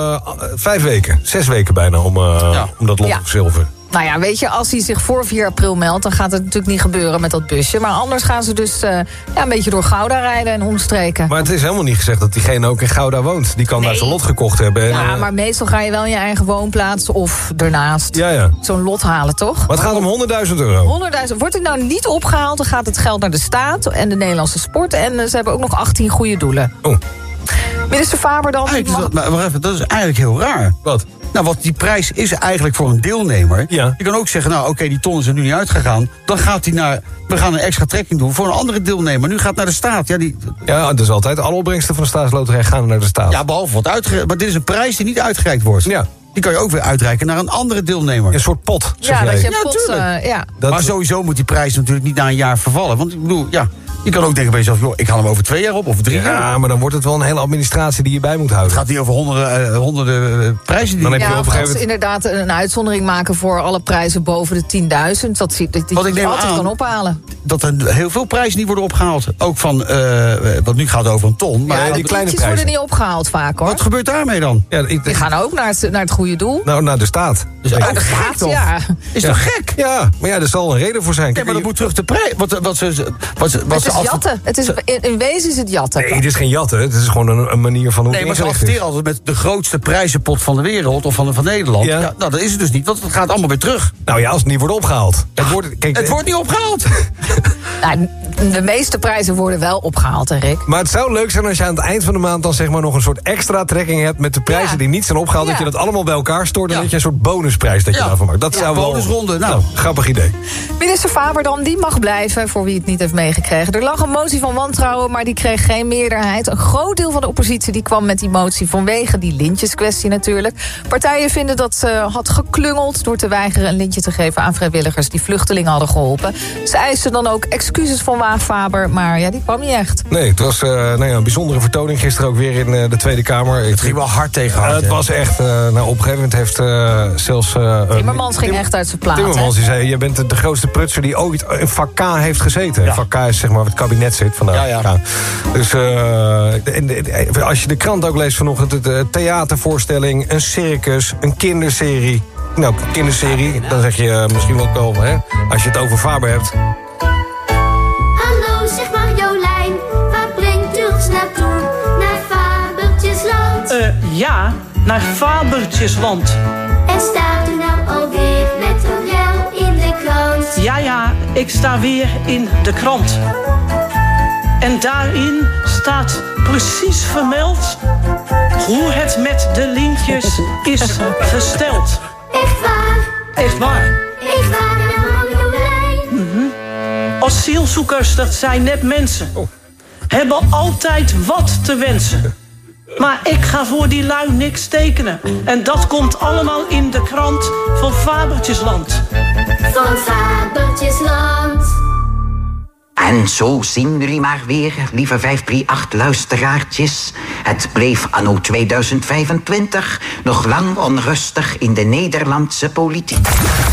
5 weken, 6 weken bijna om dat lot te verzilveren.
Nou ja, weet je, als hij zich voor 4 april meldt, dan gaat het natuurlijk niet gebeuren met dat busje. Maar anders gaan ze dus een beetje door Gouda rijden en omstreken.
Maar het is helemaal niet gezegd dat diegene ook in Gouda woont. Die kan daar zijn lot gekocht hebben.
Ja, maar meestal ga je wel in je eigen woonplaats of ernaast zo'n lot halen, toch?
Maar het gaat om €100.000.
100.000. Wordt het nou niet opgehaald, dan gaat het geld naar de staat en de Nederlandse sport. En ze hebben ook nog 18 goede doelen.
Oh.
Minister Faber dan...
Dat is eigenlijk heel raar.
Wat?
Nou, wat die prijs is eigenlijk voor een deelnemer. Ja. Je kan ook zeggen, nou oké, die ton is er nu niet uitgegaan. Dan gaat hij we gaan een extra trekking doen voor een andere deelnemer. Nu gaat het naar de staat.
Ja, dat is altijd. Alle opbrengsten van de Staatsloterij gaan naar de staat.
Ja, behalve wat uitgereikt. Maar dit is een prijs die niet uitgereikt wordt. Ja. Die kan je ook weer uitreiken naar een andere deelnemer.
Een soort pot, zeg
jij.
Dat je pot,
Maar sowieso moet die prijs natuurlijk niet na een jaar vervallen. Want ik bedoel, je kan ook denken bij jezelf, joh, ik haal hem over 2 jaar op of 3 jaar.
Ja, maar dan wordt het wel een hele administratie die je bij moet houden.
Het gaat niet over honderden prijzen.
Dan heb je op een gegeven moment
inderdaad een uitzondering maken voor alle prijzen boven de 10.000. Dat je altijd kan ophalen.
Dat er heel veel prijzen niet worden opgehaald. Ook van, wat nu gaat over een ton. Maar
die kleine prijzen worden niet opgehaald vaak, hoor.
Wat gebeurt daarmee dan?
Ja, die gaan ook naar het goede doel.
Nou, naar de staat.
Dus
naar de staat,
Is toch gek?
Ja, maar er zal een reden voor zijn.
Ja, maar dan moet terug de prijs. Wat ze
is jatten. Het is, in wezen is het jatten.
Nee, het is geen jatten. Het is gewoon een manier van hoe het
maar ze adverteren altijd met de grootste prijzenpot van de wereld... of van Nederland. Ja. Nou, dat is het dus niet, want het gaat allemaal weer terug.
Nou ja, als het niet wordt opgehaald.
Het wordt niet opgehaald.
Nou, de meeste prijzen worden wel opgehaald, hè, Rick.
Maar het zou leuk zijn als je aan het eind van de maand... dan zeg maar nog een soort extra trekking hebt... met de prijzen die niet zijn opgehaald. Dat je dat allemaal bij elkaar stort... en dat je een soort bonusprijs dat je daarvan maakt. Dat zou wel...
bonusronde, nou,
grappig idee.
Minister Faber dan, die mag blijven, voor wie het niet heeft meegekregen. Er lag een motie van wantrouwen, maar die kreeg geen meerderheid. Een groot deel van de oppositie die kwam met die motie... vanwege die lintjeskwestie natuurlijk. Partijen vinden dat ze had geklungeld... door te weigeren een lintje te geven aan vrijwilligers... die vluchtelingen hadden geholpen. Ze eisten dan ook excuses van Faber, maar ja, die kwam niet echt.
Nee, het was een bijzondere vertoning gisteren ook weer in de Tweede Kamer.
Het ging wel hard tegen hard.
Het was echt, op een gegeven moment heeft zelfs...
Timmermans ging echt uit zijn plaat.
Timmermans die zei, je bent de grootste prutser die ooit in vak K heeft gezeten. Ja. Vak K is zeg maar wat het kabinet zit vandaag. Ja. Dus als je de krant ook leest vanochtend, de theatervoorstelling, een circus, een kinderserie. Nou, kinderserie, dan zeg je misschien wel, hè, als je het over Faber hebt...
Zeg maar Jolijn, waar brengt u ons naartoe? Naar Fabertjesland?
Ja, naar Fabertjesland.
En staat u nou alweer met een rel in de krant?
Ja, ik sta weer in de krant. En daarin staat precies vermeld... hoe het met de lintjes is gesteld.
Echt waar?
Echt waar.
Echt waar, nou Jolijn.
Asielzoekers, dat zijn net mensen. Hebben altijd wat te wensen. Maar ik ga voor die lui niks tekenen. En dat komt allemaal in de krant van Fabertjesland.
Van Fabertjesland.
En zo zien jullie maar weer, lieve 538-luisteraartjes. Het bleef anno 2025 nog lang onrustig in de Nederlandse politiek.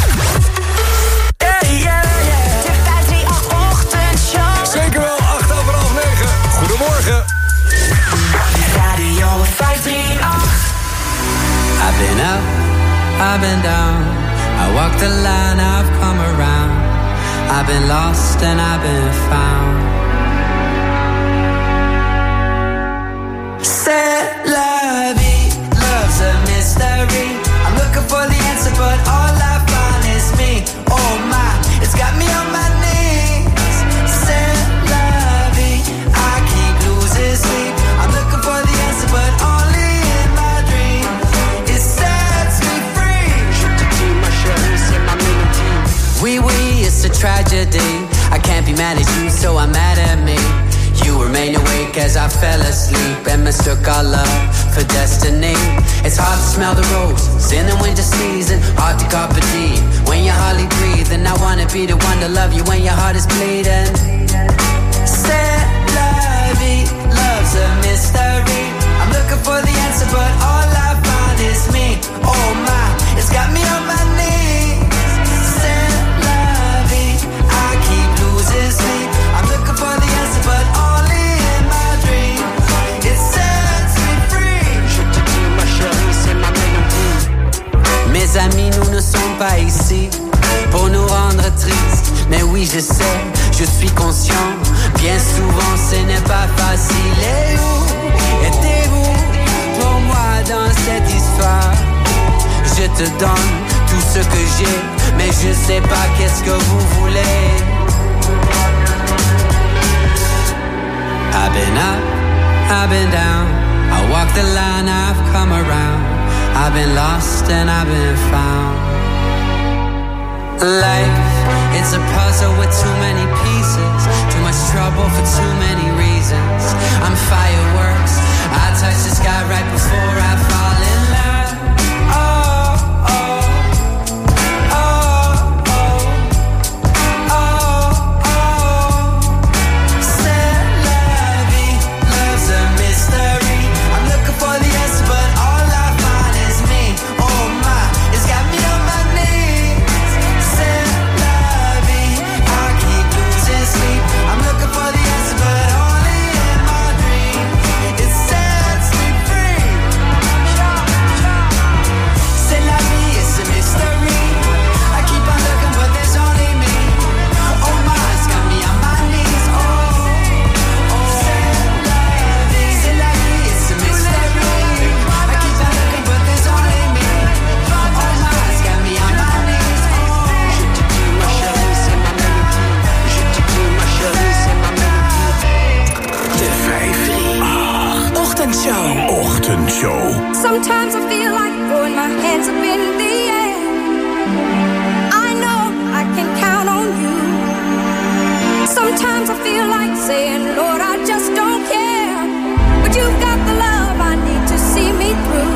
Zeker wel, 8:09. Goedemorgen.
Radio 538.
I've been up, I've been down. I walked the line, I've come around. I've been lost and I've been found. C'est la vie, love's a mystery. I'm looking for the answer, but all I find is me. Oh my, it's got me on my knees. C'est la vie, I keep losing sleep. I'm looking for the answer, but only in my dreams. It sets me free. Oui, it's a tragedy. I can't be mad at you, so I'm mad at me. You remain awake as I fell asleep and mistook our love for destiny. It's hard to smell the roses in the winter season, hard to carpe diem when you're hardly breathing. I wanna be the one to love you when your heart is bleeding. C'est la vie, love's a mystery. I'm looking for the answer, but all I find is me. Oh my, it's got me on my knees. C'est la vie, I keep losing sleep. I'm looking for the answer, but only in my dreams. It sets me free. Je te dis, ma chérie, c'est ma mélodie. Mes amis, nous ne sommes pas ici pour nous rendre tristes. Mais oui, je sais, je suis conscient. Bien souvent, ce n'est pas facile. Et où étiez-vous pour moi dans cette histoire? Je te donne tout ce que j'ai, mais je sais pas qu'est-ce que vous voulez. I've been up, I've been down. I walk the line, I've come around. I've been lost and I've been found. Life, it's a puzzle with too many pieces. Too much trouble for too many reasons. I'm fireworks, I touch the sky right before I fall in love. Oh, oh, oh, oh, oh, oh. C'est la vie, love's a mystery. I'm looking for the answer, but all I find is me. Oh my, it's got me on my knees. C'est la vie, I keep losing sleep. I'm looking for the answer, but only in my dreams. It sets me free.
saying, Lord, I just don't care. But you've got the love I need to see me through.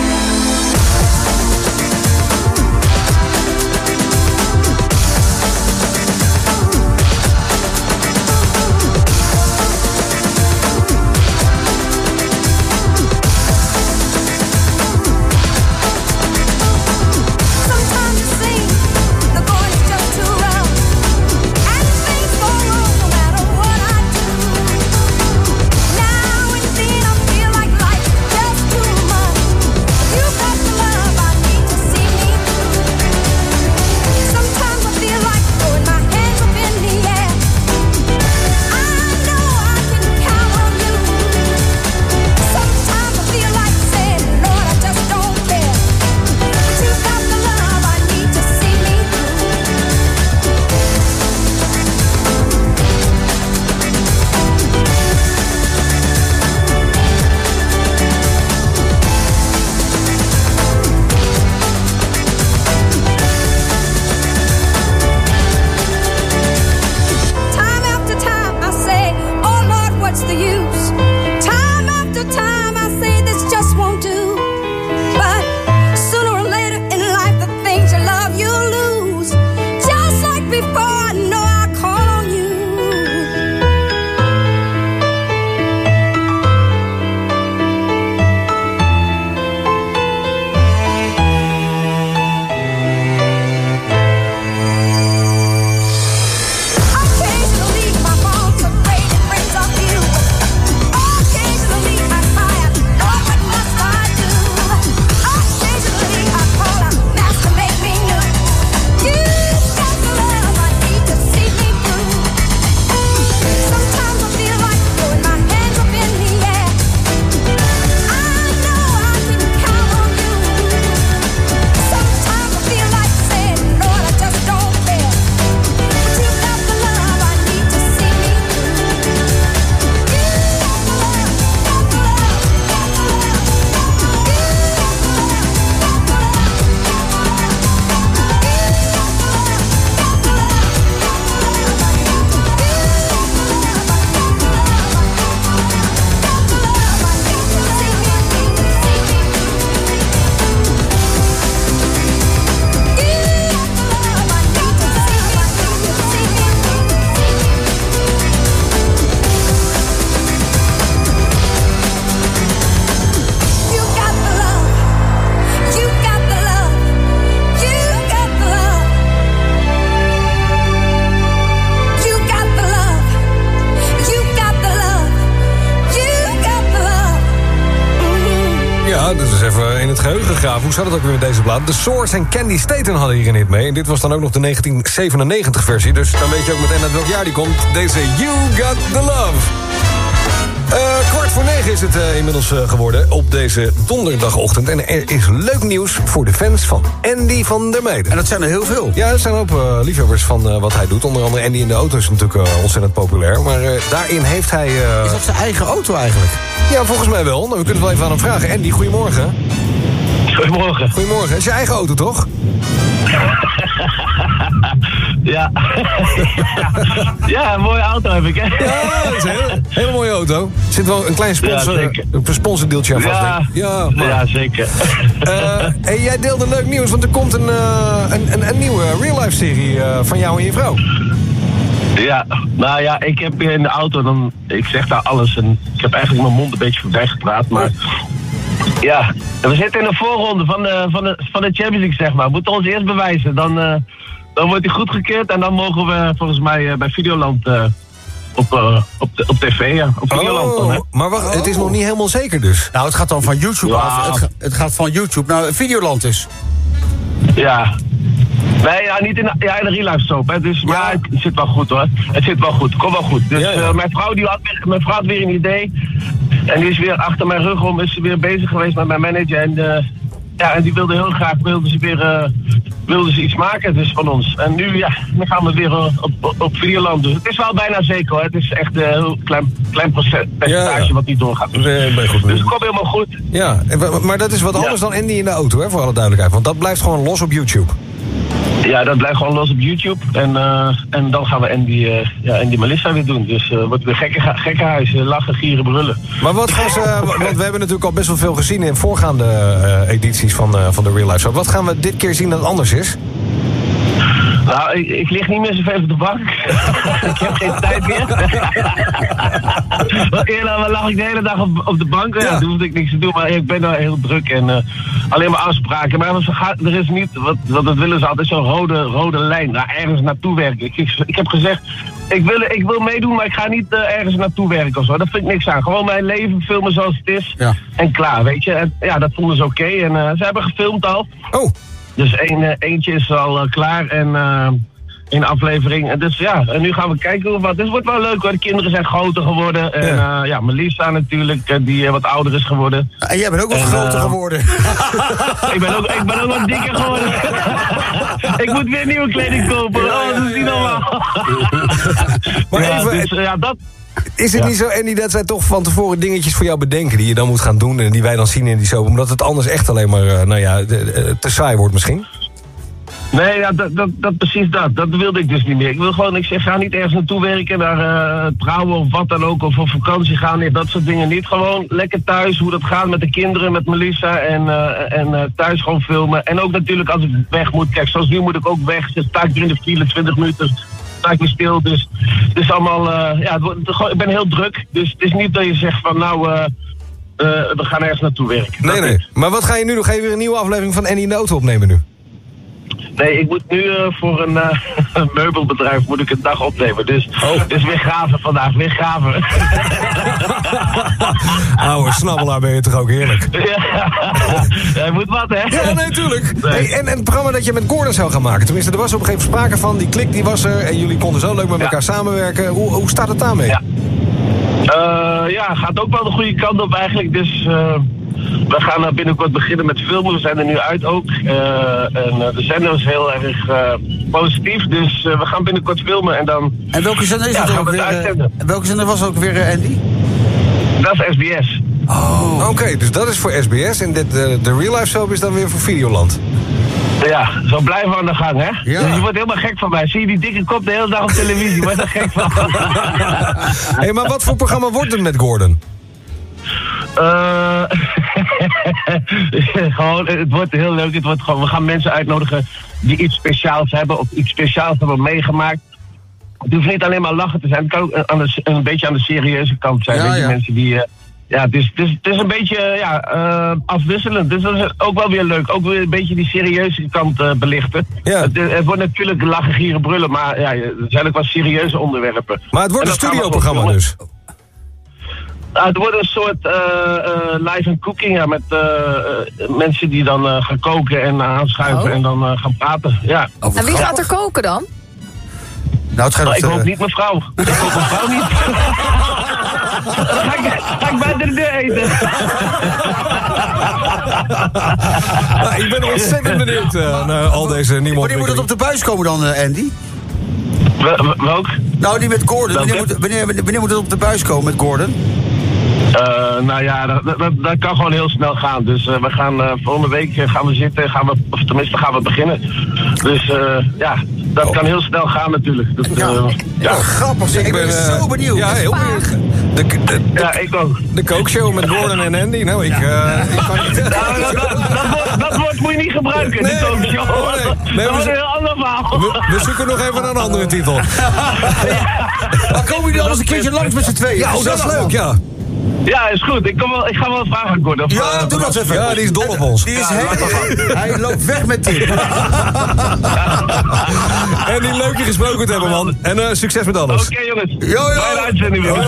Hoe zat het ook weer met deze plaat? The Source en Candy Staten hadden hier een hit mee. En dit was dan ook nog de 1997 versie. Dus dan weet je ook meteen uit welk jaar die komt. Deze You Got The Love. 8:45 is het inmiddels geworden op deze donderdagochtend. En er is leuk nieuws voor de fans van Andy van der Meijden.
En dat zijn er heel veel.
Ja, er zijn ook liefhebbers van wat hij doet. Onder andere Andy in de auto is natuurlijk ontzettend populair. Maar daarin heeft hij...
Is dat zijn eigen auto eigenlijk?
Ja, volgens mij wel. Nou, we kunnen het wel even aan hem vragen. Andy, goedemorgen.
Goedemorgen.
Goedemorgen. Het is je eigen auto, toch?
Ja. Ja, een mooie auto heb ik, hè?
Ja, dat is een hele mooie auto. Er zit wel een klein sponsordeeltje aan vast.
Ja, zeker.
Hey, jij deelde leuk nieuws, want er komt een nieuwe real-life serie van jou en je vrouw.
Ja, nou ja, ik heb hier in de auto, ik zeg daar alles en ik heb eigenlijk mijn mond een beetje voorbij gepraat, maar... Ja, we zitten in de voorronde van de Champions League, zeg maar. We moeten ons eerst bewijzen. Dan wordt hij goedgekeurd en dan mogen we volgens mij bij Videoland op tv, ja. Op Videoland dan, hè.
Maar wacht, het is nog niet helemaal zeker dus.
Nou, het gaat dan van YouTube af. Het gaat van YouTube naar Videoland dus.
Ja. Nee, ja, niet in de real life soap, hè. Dus, maar het zit wel goed, hoor. Het zit wel goed, komt wel goed. Dus mijn vrouw had weer een idee. En die is weer achter mijn rug om, is ze weer bezig geweest met mijn manager. En die wilde heel graag, wilde ze iets maken dus van ons. En nu, dan gaan we weer op Videoland. Dus het is wel bijna zeker, hoor. Het is echt een heel klein percentage wat niet doorgaat. Dus het komt helemaal goed.
Ja, maar dat is wat anders dan Andy in de auto, hè, voor alle duidelijkheid. Want dat blijft gewoon los op YouTube.
Ja, dat blijft gewoon los op YouTube. En dan gaan we Andy Melissa weer doen. Dus wordt weer gekkenhuis, lachen, gieren, brullen.
Maar wat gaan ze... want we hebben natuurlijk al best wel veel gezien in voorgaande edities van de Real Life Soap. Wat gaan we dit keer zien dat anders is?
Nou, ik lig niet meer zoveel op de bank. Ik heb geen tijd meer. Eerder lag ik de hele dag op de bank. Ja, toen hoefde ik niks te doen, maar ik ben nou heel druk en alleen maar afspraken. Maar er is niet, wat dat willen ze altijd, zo'n rode lijn. Nou, ergens naartoe werken. Ik heb gezegd, ik wil meedoen, maar ik ga niet ergens naartoe werken of zo. Dat vind ik niks aan. Gewoon mijn leven filmen zoals het is en klaar, weet je. En, ja, dat vonden ze oké. En ze hebben gefilmd al.
Oh.
Dus eentje is al klaar en in aflevering. En dus ja, en nu gaan we kijken hoe wat. Dus het wordt wel leuk hoor. De kinderen zijn groter geworden. En Melissa natuurlijk, die wat ouder is geworden.
En jij bent ook wat groter geworden.
ik ben ook wat dikker geworden. Ik moet weer nieuwe kleding kopen. Dat is niet normaal.
Maar even, dat... Is het niet zo, Andy, dat zij toch van tevoren dingetjes voor jou bedenken die je dan moet gaan doen en die wij dan zien in die soap, omdat het anders echt alleen maar, te saai wordt misschien?
Nee, ja, dat precies dat. Dat wilde ik dus niet meer. Ik zeg, ga niet ergens naartoe werken, naar trouwen of wat dan ook, of op vakantie gaan. Nee, dat soort dingen niet. Gewoon lekker thuis, hoe dat gaat met de kinderen, met Melissa en thuis gewoon filmen. En ook natuurlijk als ik weg moet. Kijk, zoals nu moet ik ook weg. Dan sta ik hier in de file 20 minuten. Sta ik weer stil, dus het is allemaal, ik ben heel druk. Dus het is niet dat je zegt van we gaan ergens naartoe werken.
Nee. Maar wat ga je nu doen? Ga je weer een nieuwe aflevering van Andy in de auto opnemen nu?
Nee, ik moet nu voor een meubelbedrijf moet ik een dag opnemen. Dus weer graven vandaag, weer graven.
Oude snabbelaar ben je toch ook heerlijk?
Ja, moet wat, hè?
Ja, nee, tuurlijk. Nee. Hey, en het programma dat je met Gordon zou gaan maken. Tenminste, er was op een gegeven moment sprake van. Die klik die was er en jullie konden zo leuk met elkaar samenwerken. Hoe staat het daarmee?
Gaat ook wel de goede kant op eigenlijk. Dus... we gaan binnenkort beginnen met filmen. We zijn er nu uit ook. En de zender is heel erg positief. Dus we gaan binnenkort filmen en dan...
En welke zender is het ook weer? Welke zender was ook weer, Andy?
Dat is SBS.
Oh. Oké, dus dat is voor SBS. En de Real Life Soap is dan weer voor Videoland.
Ja, zo blijven we aan de gang, hè? Ja. Dus je wordt helemaal gek van mij. Zie je die dikke kop de hele dag op televisie? Je wordt er gek van.
Hey, maar wat voor programma wordt het met Gordon?
Gewoon, het wordt heel leuk. We gaan mensen uitnodigen die iets speciaals hebben of iets speciaals hebben meegemaakt. Het hoeft niet alleen maar lachen te zijn. Het kan ook een beetje aan de serieuze kant zijn. Ja. Mensen die... het is een beetje afwisselend. Dus dat is ook wel weer leuk. Ook weer een beetje die serieuze kant belichten. Ja. Het wordt natuurlijk lachen, gieren, brullen. Maar er zijn ook wel serieuze onderwerpen.
Maar het wordt een studioprogramma dus?
Het wordt een soort live and cooking, met mensen die dan gaan koken en aanschuiven en dan gaan praten. Ja.
En wie gaat er koken dan?
Nou,
ik hoop niet mijn vrouw. Ik hoop mijn vrouw niet. Dan ga ik buiten de deur eten.
Ik ben ontzettend benieuwd naar al deze nieuwe
Wanneer moet het op de buis komen dan, Andy?
Welk?
Nou, die met Gordon. Wanneer moet het op de buis komen met Gordon?
Dat kan gewoon heel snel gaan. Dus we gaan volgende week gaan we zitten, gaan we beginnen. Dus dat kan heel snel gaan natuurlijk.
Grappig. Ik ben zo benieuwd.
Ja, heel benieuwd.
Ik ook.
De kookshow met Gordon en Andy. Nou, ik kan niet...
Dat woord moet je niet gebruiken, de kookshow.
Nee,
dat is een heel ander verhaal.
We zoeken nog even een andere titel.
Maar komen jullie alles een keertje langs met z'n tweeën?
Ja, dat is leuk, ja.
Ja, is goed. Ik ga wel vragen aan Gordon.
Ja, doe dat even.
Ja, die is dol op ons.
Die is hij loopt weg met Tim.
En die leuk je gesproken te hebben, man. En succes met alles.
Oké, jongens.
Bijna
uitzending weer.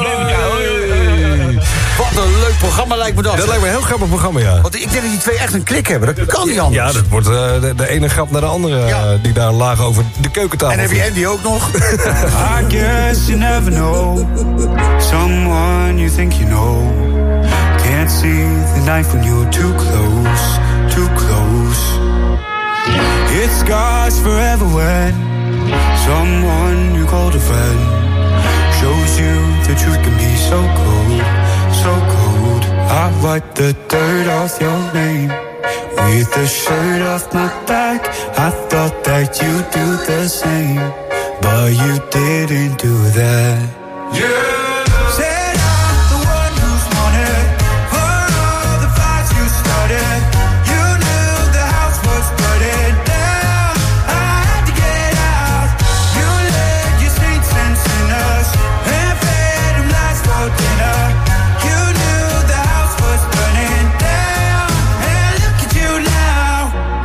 Wat een leuk programma lijkt me dat.
Dat lijkt me een heel grappig programma, ja.
Want ik denk dat die twee echt een klik hebben. Dat kan niet anders.
Ja, dat wordt de ene grap naar de andere die daar laag over de keukentafel.
En heb je Andy ook nog?
I guess you never know someone you think you know. Can't see the knife when you're too close, too close. It scars forever when someone you called a friend shows you the truth can be so cold, so cold. I wipe the dirt off your name with the shirt off my back. I thought that you'd do the same, but you didn't do that. Yeah. Said I'm the one who's wanted for all the fights you started. You knew the house was burning down. I had to get out. You led your saints and sinners and fed them lies for dinner. You knew the house was burning down. And look at you now.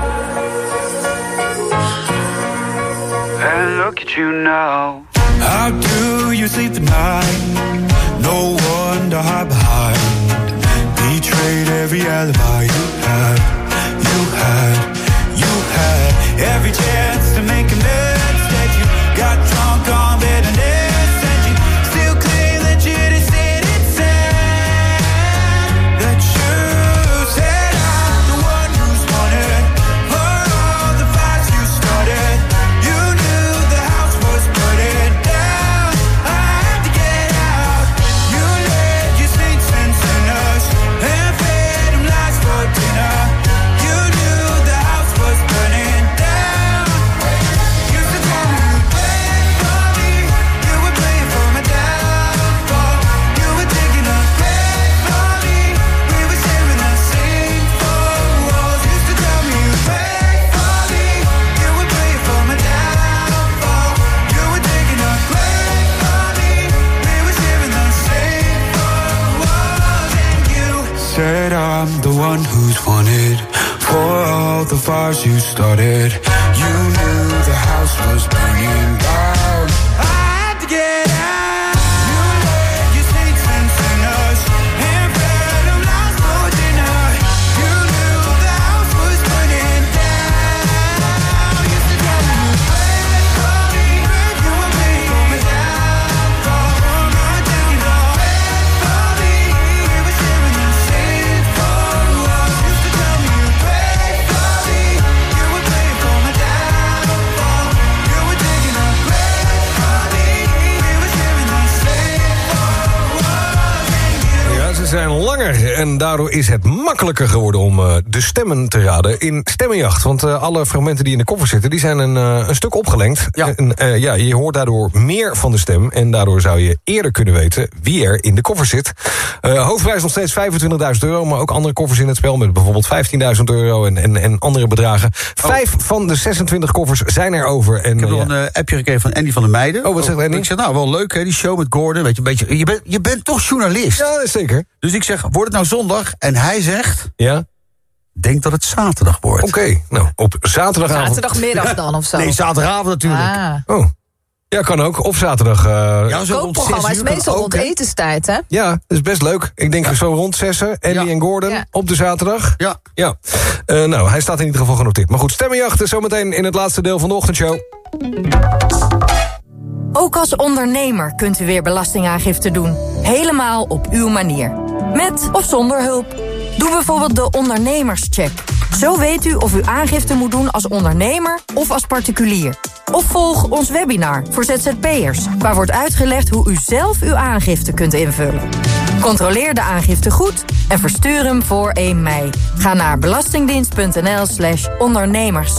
And look at you now. How do you sleep at night? No one to hide behind. Betrayed every alibi you had. Every chance to make amends. That you got drunk on bitterness. And you still claim that you didn't that you said I'm the one who's wanted for all the fights you started. You knew the house was burning down. I had to get out. You led your saints and sinners and fed them lies for dinner. You knew the house was burning down. Used to tell me you'd wait for me. You were playing for my downfall. You were digging a grave for me. We were sharing the same four walls. Used to tell me you'd wait for me. You were playing for my downfall. You were digging a grave for me. We were sharing the same four walls. And you said I'm the one who's wanted for all the fires you started. You knew the house was burning down. I had to get out. You led your saints and sinners and fed them lies for dinner. You knew the house was burning down. Used to tell me you'd wait for me. You were waiting for my downfall. You were taking a wait for me. We were sharing the same four walls. Used to tell me you'd wait for me. You were waiting for my downfall. You were taking a wait for me. We were sharing the same four walls.
Ja, ze zijn langer en daardoor is het makkelijker geworden om de stemmen te raden in Stemmenjacht. Want alle fragmenten die in de koffer zitten, die zijn een stuk opgelengd.
Ja.
En, je hoort daardoor meer van de stem en daardoor zou je eerder kunnen weten wie er in de koffer zit. Hoofdprijs nog steeds €25.000, maar ook andere koffers in het spel met bijvoorbeeld €15.000 en andere bedragen. 5 van de 26 koffers zijn er over. En,
Ik heb nog een appje gekregen van Andy van der Meijden.
Oh, wat zegt Andy?
Ik zeg, nou, wel leuk hè, die show met Gordon. Weet je, een beetje, je bent toch journalist?
Ja, zeker.
Dus ik zeg, wordt het nou zondag? En hij zegt,
Ja?
denk dat het zaterdag wordt.
Oké, nou, op zaterdagavond.
Zaterdagmiddag dan of zo?
Nee, zaterdagavond natuurlijk.
Ah.
Oh, ja, kan ook. Of zaterdag.
Ja, zo rond
Kookprogramma
6
is
uur.
meestal rond
Oké.
etenstijd, hè?
Ja, dat is best leuk. Ik denk zo rond 6'en. Andy en Gordon op de zaterdag.
Ja.
Nou, hij staat in ieder geval genoteerd. Maar goed, Stemmenjacht is zometeen in het laatste deel van de ochtendshow.
Ook als ondernemer kunt u weer belastingaangifte doen. Helemaal op uw manier. Met of zonder hulp. Doe bijvoorbeeld de ondernemerscheck. Zo weet u of u aangifte moet doen als ondernemer of als particulier. Of volg ons webinar voor ZZP'ers, waar wordt uitgelegd hoe u zelf uw aangifte kunt invullen. Controleer de aangifte goed en verstuur hem voor 1 mei. Ga naar belastingdienst.nl/ondernemers.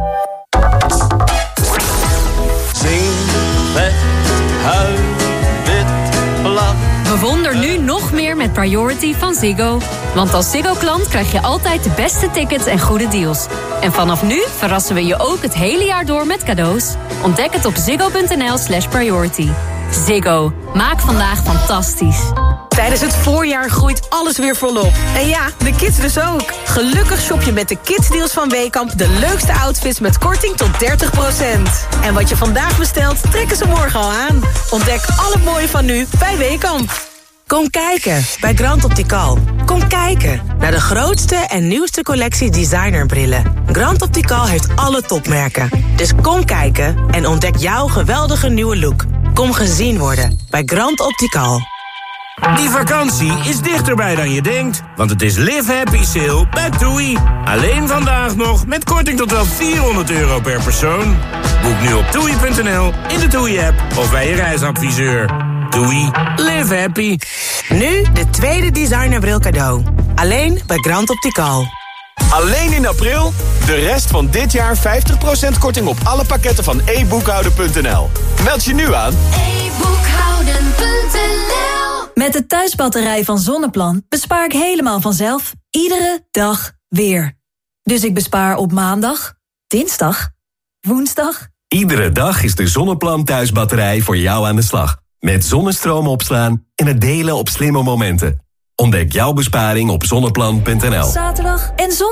Zing, vet, huil, wit, blad.
Bewonder nu nog meer met Priority van Ziggo. Want als Ziggo-klant krijg je altijd de beste tickets en goede deals. En vanaf nu verrassen we je ook het hele jaar door met cadeaus. Ontdek het op ziggo.nl/priority. Ziggo. Maak vandaag fantastisch.
Tijdens het voorjaar groeit alles weer volop. En ja, de kids dus ook. Gelukkig shop je met de kidsdeals van Weekamp de leukste outfits met korting tot 30%. En wat je vandaag bestelt, trekken ze morgen al aan. Ontdek al het mooie van nu bij Weekamp.
Kom kijken bij Grand Optical. Kom kijken naar de grootste en nieuwste collectie designerbrillen. Grand Optical heeft alle topmerken. Dus kom kijken en ontdek jouw geweldige nieuwe look. Kom gezien worden bij Grand Optical.
Die vakantie is dichterbij dan je denkt, want het is Live Happy Sale bij TUI. Alleen vandaag nog met korting tot wel €400 per persoon. Boek nu op TUI.nl, in de TUI-app of bij je reisadviseur. TUI, live happy.
Nu de tweede designerbril cadeau. Alleen bij Grand Optical.
Alleen in april. De rest van dit jaar 50% korting op alle pakketten van e-boekhouden.nl. Meld je nu aan.
e-boekhouden.nl.
Met de thuisbatterij van Zonneplan bespaar ik helemaal vanzelf. Iedere dag weer. Dus ik bespaar op maandag, dinsdag, woensdag.
Iedere dag is de Zonneplan thuisbatterij voor jou aan de slag. Met zonnestroom opslaan en het delen op slimme momenten. Ontdek jouw besparing op zonneplan.nl.
Zaterdag en zon.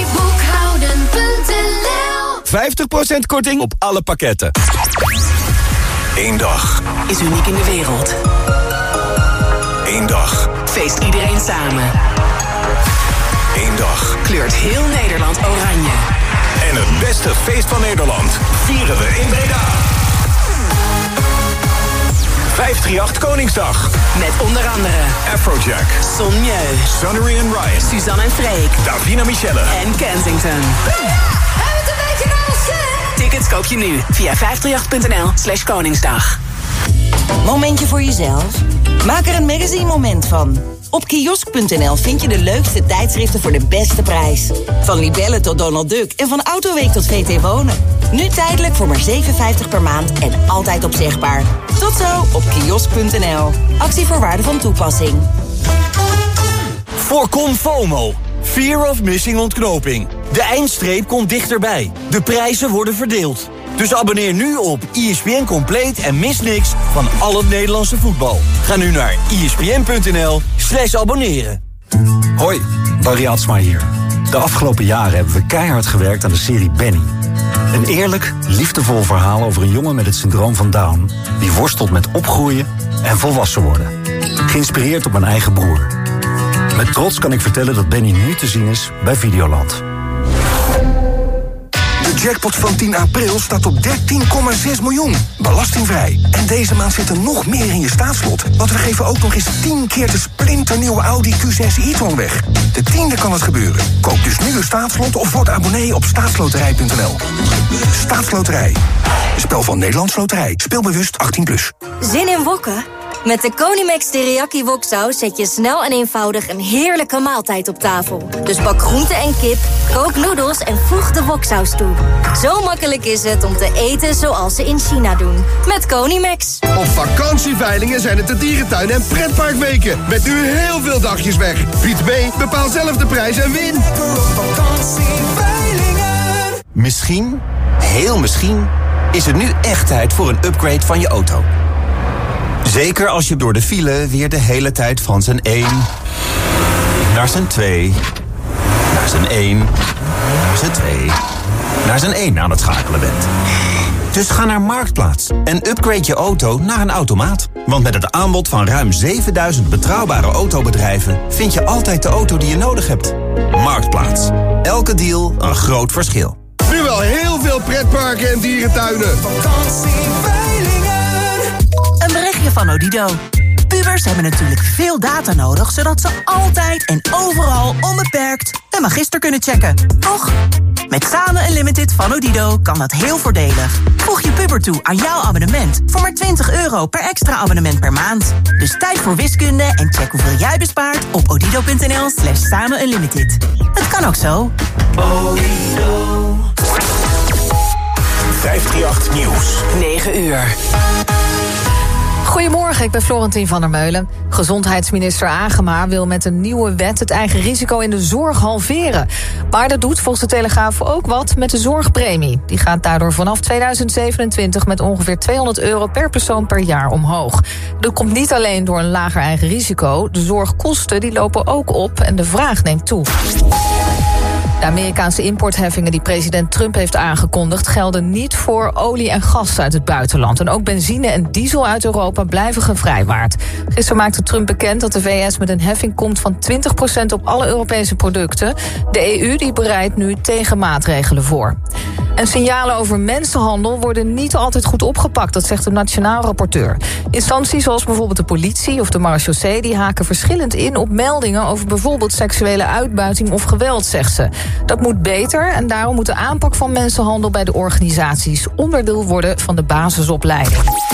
e-boekhouden.nl.
50% korting op alle pakketten.
Eén dag
Is uniek in de wereld.
Eén dag.
Feest iedereen samen.
Één dag.
Kleurt heel Nederland oranje.
En het beste feest van Nederland vieren we in Breda. 538 Koningsdag.
Met onder andere
Afrojack,
Son Mieu,
Sonnery and Ryan,
Suzanne en Freek,
Davina Michelle
en Kensington. Tickets koop je nu via 538.nl/Koningsdag.
Momentje voor jezelf? Maak er een magazine moment van. Op kiosk.nl vind je de leukste tijdschriften voor de beste prijs. Van Libelle tot Donald Duck en van Autoweek tot VT Wonen. Nu tijdelijk voor maar €7,50 per maand en altijd opzegbaar. Tot zo op kiosk.nl. Actievoorwaarden van toepassing.
Voorkom FOMO. Fear of missing ontknoping. De eindstreep komt dichterbij. De prijzen worden verdeeld. Dus abonneer nu op ESPN Compleet en mis niks van al het Nederlandse voetbal. Ga nu naar ESPN.nl/abonneren.
Hoi, Barry Atsma hier. De afgelopen jaren hebben we keihard gewerkt aan de serie Benny. Een eerlijk, liefdevol verhaal over een jongen met het syndroom van Down... die worstelt met opgroeien en volwassen worden. Geïnspireerd op mijn eigen broer. Met trots kan ik vertellen dat Benny nu te zien is bij Videoland.
De jackpot van 10 april staat op 13,6 miljoen. Belastingvrij. En deze maand zit er nog meer in je staatslot. Want we geven ook nog eens 10 keer de splinternieuwe Audi Q6 e-tron weg. De 10e kan het gebeuren. Koop dus nu een staatslot of word abonnee op staatsloterij.nl. Staatsloterij. Spel van Nederlands Loterij. Speel bewust 18+.
Zin in wokken? Met de Conimax Teriyaki woksaus zet je snel en eenvoudig een heerlijke maaltijd op tafel. Dus bak groente en kip, kook noedels en voeg de woksaus toe. Zo makkelijk is het om te eten zoals ze in China doen. Met Conimax.
Op vakantieveilingen zijn het de dierentuin en pretparkweken. Met nu heel veel dagjes weg. Bied mee, bepaal zelf de prijs en win.
Misschien, heel misschien, is het nu echt tijd voor een upgrade van je auto. Zeker als je door de file weer de hele tijd van zijn 1 naar zijn 2, naar zijn 1, naar zijn 2, naar zijn 1 aan het schakelen bent. Dus ga naar Marktplaats en upgrade je auto naar een automaat. Want met het aanbod van ruim 7000 betrouwbare autobedrijven vind je altijd de auto die je nodig hebt. Marktplaats. Elke deal een groot verschil.
Nu wel heel veel pretparken en dierentuinen.
Een berichtje van Odido. Pubers hebben natuurlijk veel data nodig, zodat ze altijd en overal onbeperkt een magister kunnen checken. Toch? Met Samen Unlimited van Odido kan dat heel voordelig. Voeg je puber toe aan jouw abonnement voor maar €20 per extra abonnement per maand. Dus tijd voor wiskunde en check hoeveel jij bespaart op odido.nl/Samen Unlimited. Het kan ook zo.
Odido. 538 Nieuws.
9 uur.
Goedemorgen, ik ben Florentien van der Meulen. Gezondheidsminister Agema wil met een nieuwe wet het eigen risico in de zorg halveren. Maar dat doet volgens de Telegraaf ook wat met de zorgpremie. Die gaat daardoor vanaf 2027 met ongeveer €200 per persoon per jaar omhoog. Dat komt niet alleen door een lager eigen risico. De zorgkosten die lopen ook op en de vraag neemt toe. De Amerikaanse importheffingen die president Trump heeft aangekondigd gelden niet voor olie en gas uit het buitenland. En ook benzine en diesel uit Europa blijven gevrijwaard. Gisteren maakte Trump bekend dat de VS met een heffing komt van 20% op alle Europese producten. De EU die bereidt nu tegenmaatregelen voor. En signalen over mensenhandel worden niet altijd goed opgepakt, dat zegt de nationaal rapporteur. Instanties zoals bijvoorbeeld de politie of de marechaussee die haken verschillend in op meldingen over bijvoorbeeld seksuele uitbuiting of geweld, zegt ze. Dat moet beter en daarom moet de aanpak van mensenhandel bij de organisaties onderdeel worden van de basisopleiding.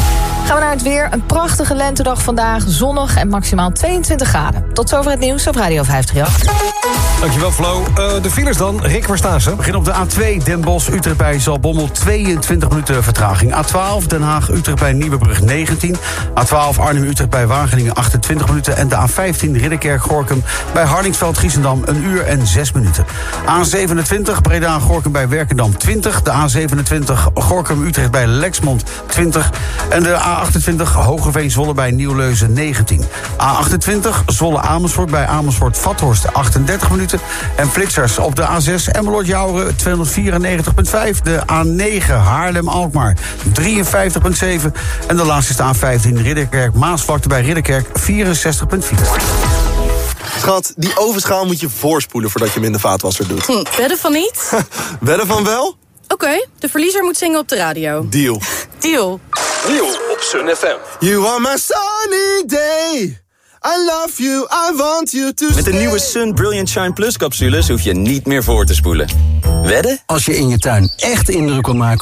Gaan we naar het weer. Een prachtige lentedag vandaag. Zonnig en maximaal 22 graden. Tot zover het nieuws op Radio 538.
Dankjewel, Flo. De files dan. Rick, waar staan ze?
We beginnen op de A2 Den Bosch, Utrecht bij Zaltbommel, 22 minuten vertraging. A12 Den Haag, Utrecht bij Nieuwebrug, 19. A12 Arnhem, Utrecht bij Wageningen, 28 minuten. En de A15 Ridderkerk, Gorinchem bij Hardingsveld, Giessendam, 1 uur en 6 minuten. A27 Breda, Gorinchem bij Werkendam, 20. De A27 Gorinchem, Utrecht bij Lexmond, 20. En de A28 Hogeveen, Zwolle bij Nieuwleuzen, 19. A28 Zwolle, Amersfoort bij Amersfoort-Vathorst, 38 minuten. En flitsers op de A6 Emmeloord-Jouren 294,5. De A9 Haarlem-Alkmaar 53,7. En de laatste is de A15 Ridderkerk-Maasvlakte bij Ridderkerk 64,4.
Schat, die ovenschaal moet je voorspoelen voordat je hem in de vaatwasser doet.
Wedden van niet?
Wedden van wel?
Oké, de verliezer moet zingen op de radio.
Deal.
Deal.
Nieuw op Sun FM.
You are my sunny day. I love you, I want you to
Met de nieuwe Sun Brilliant Shine Plus capsules hoef je niet meer voor te spoelen. Wedden?
Als je in je tuin echt indruk wil maken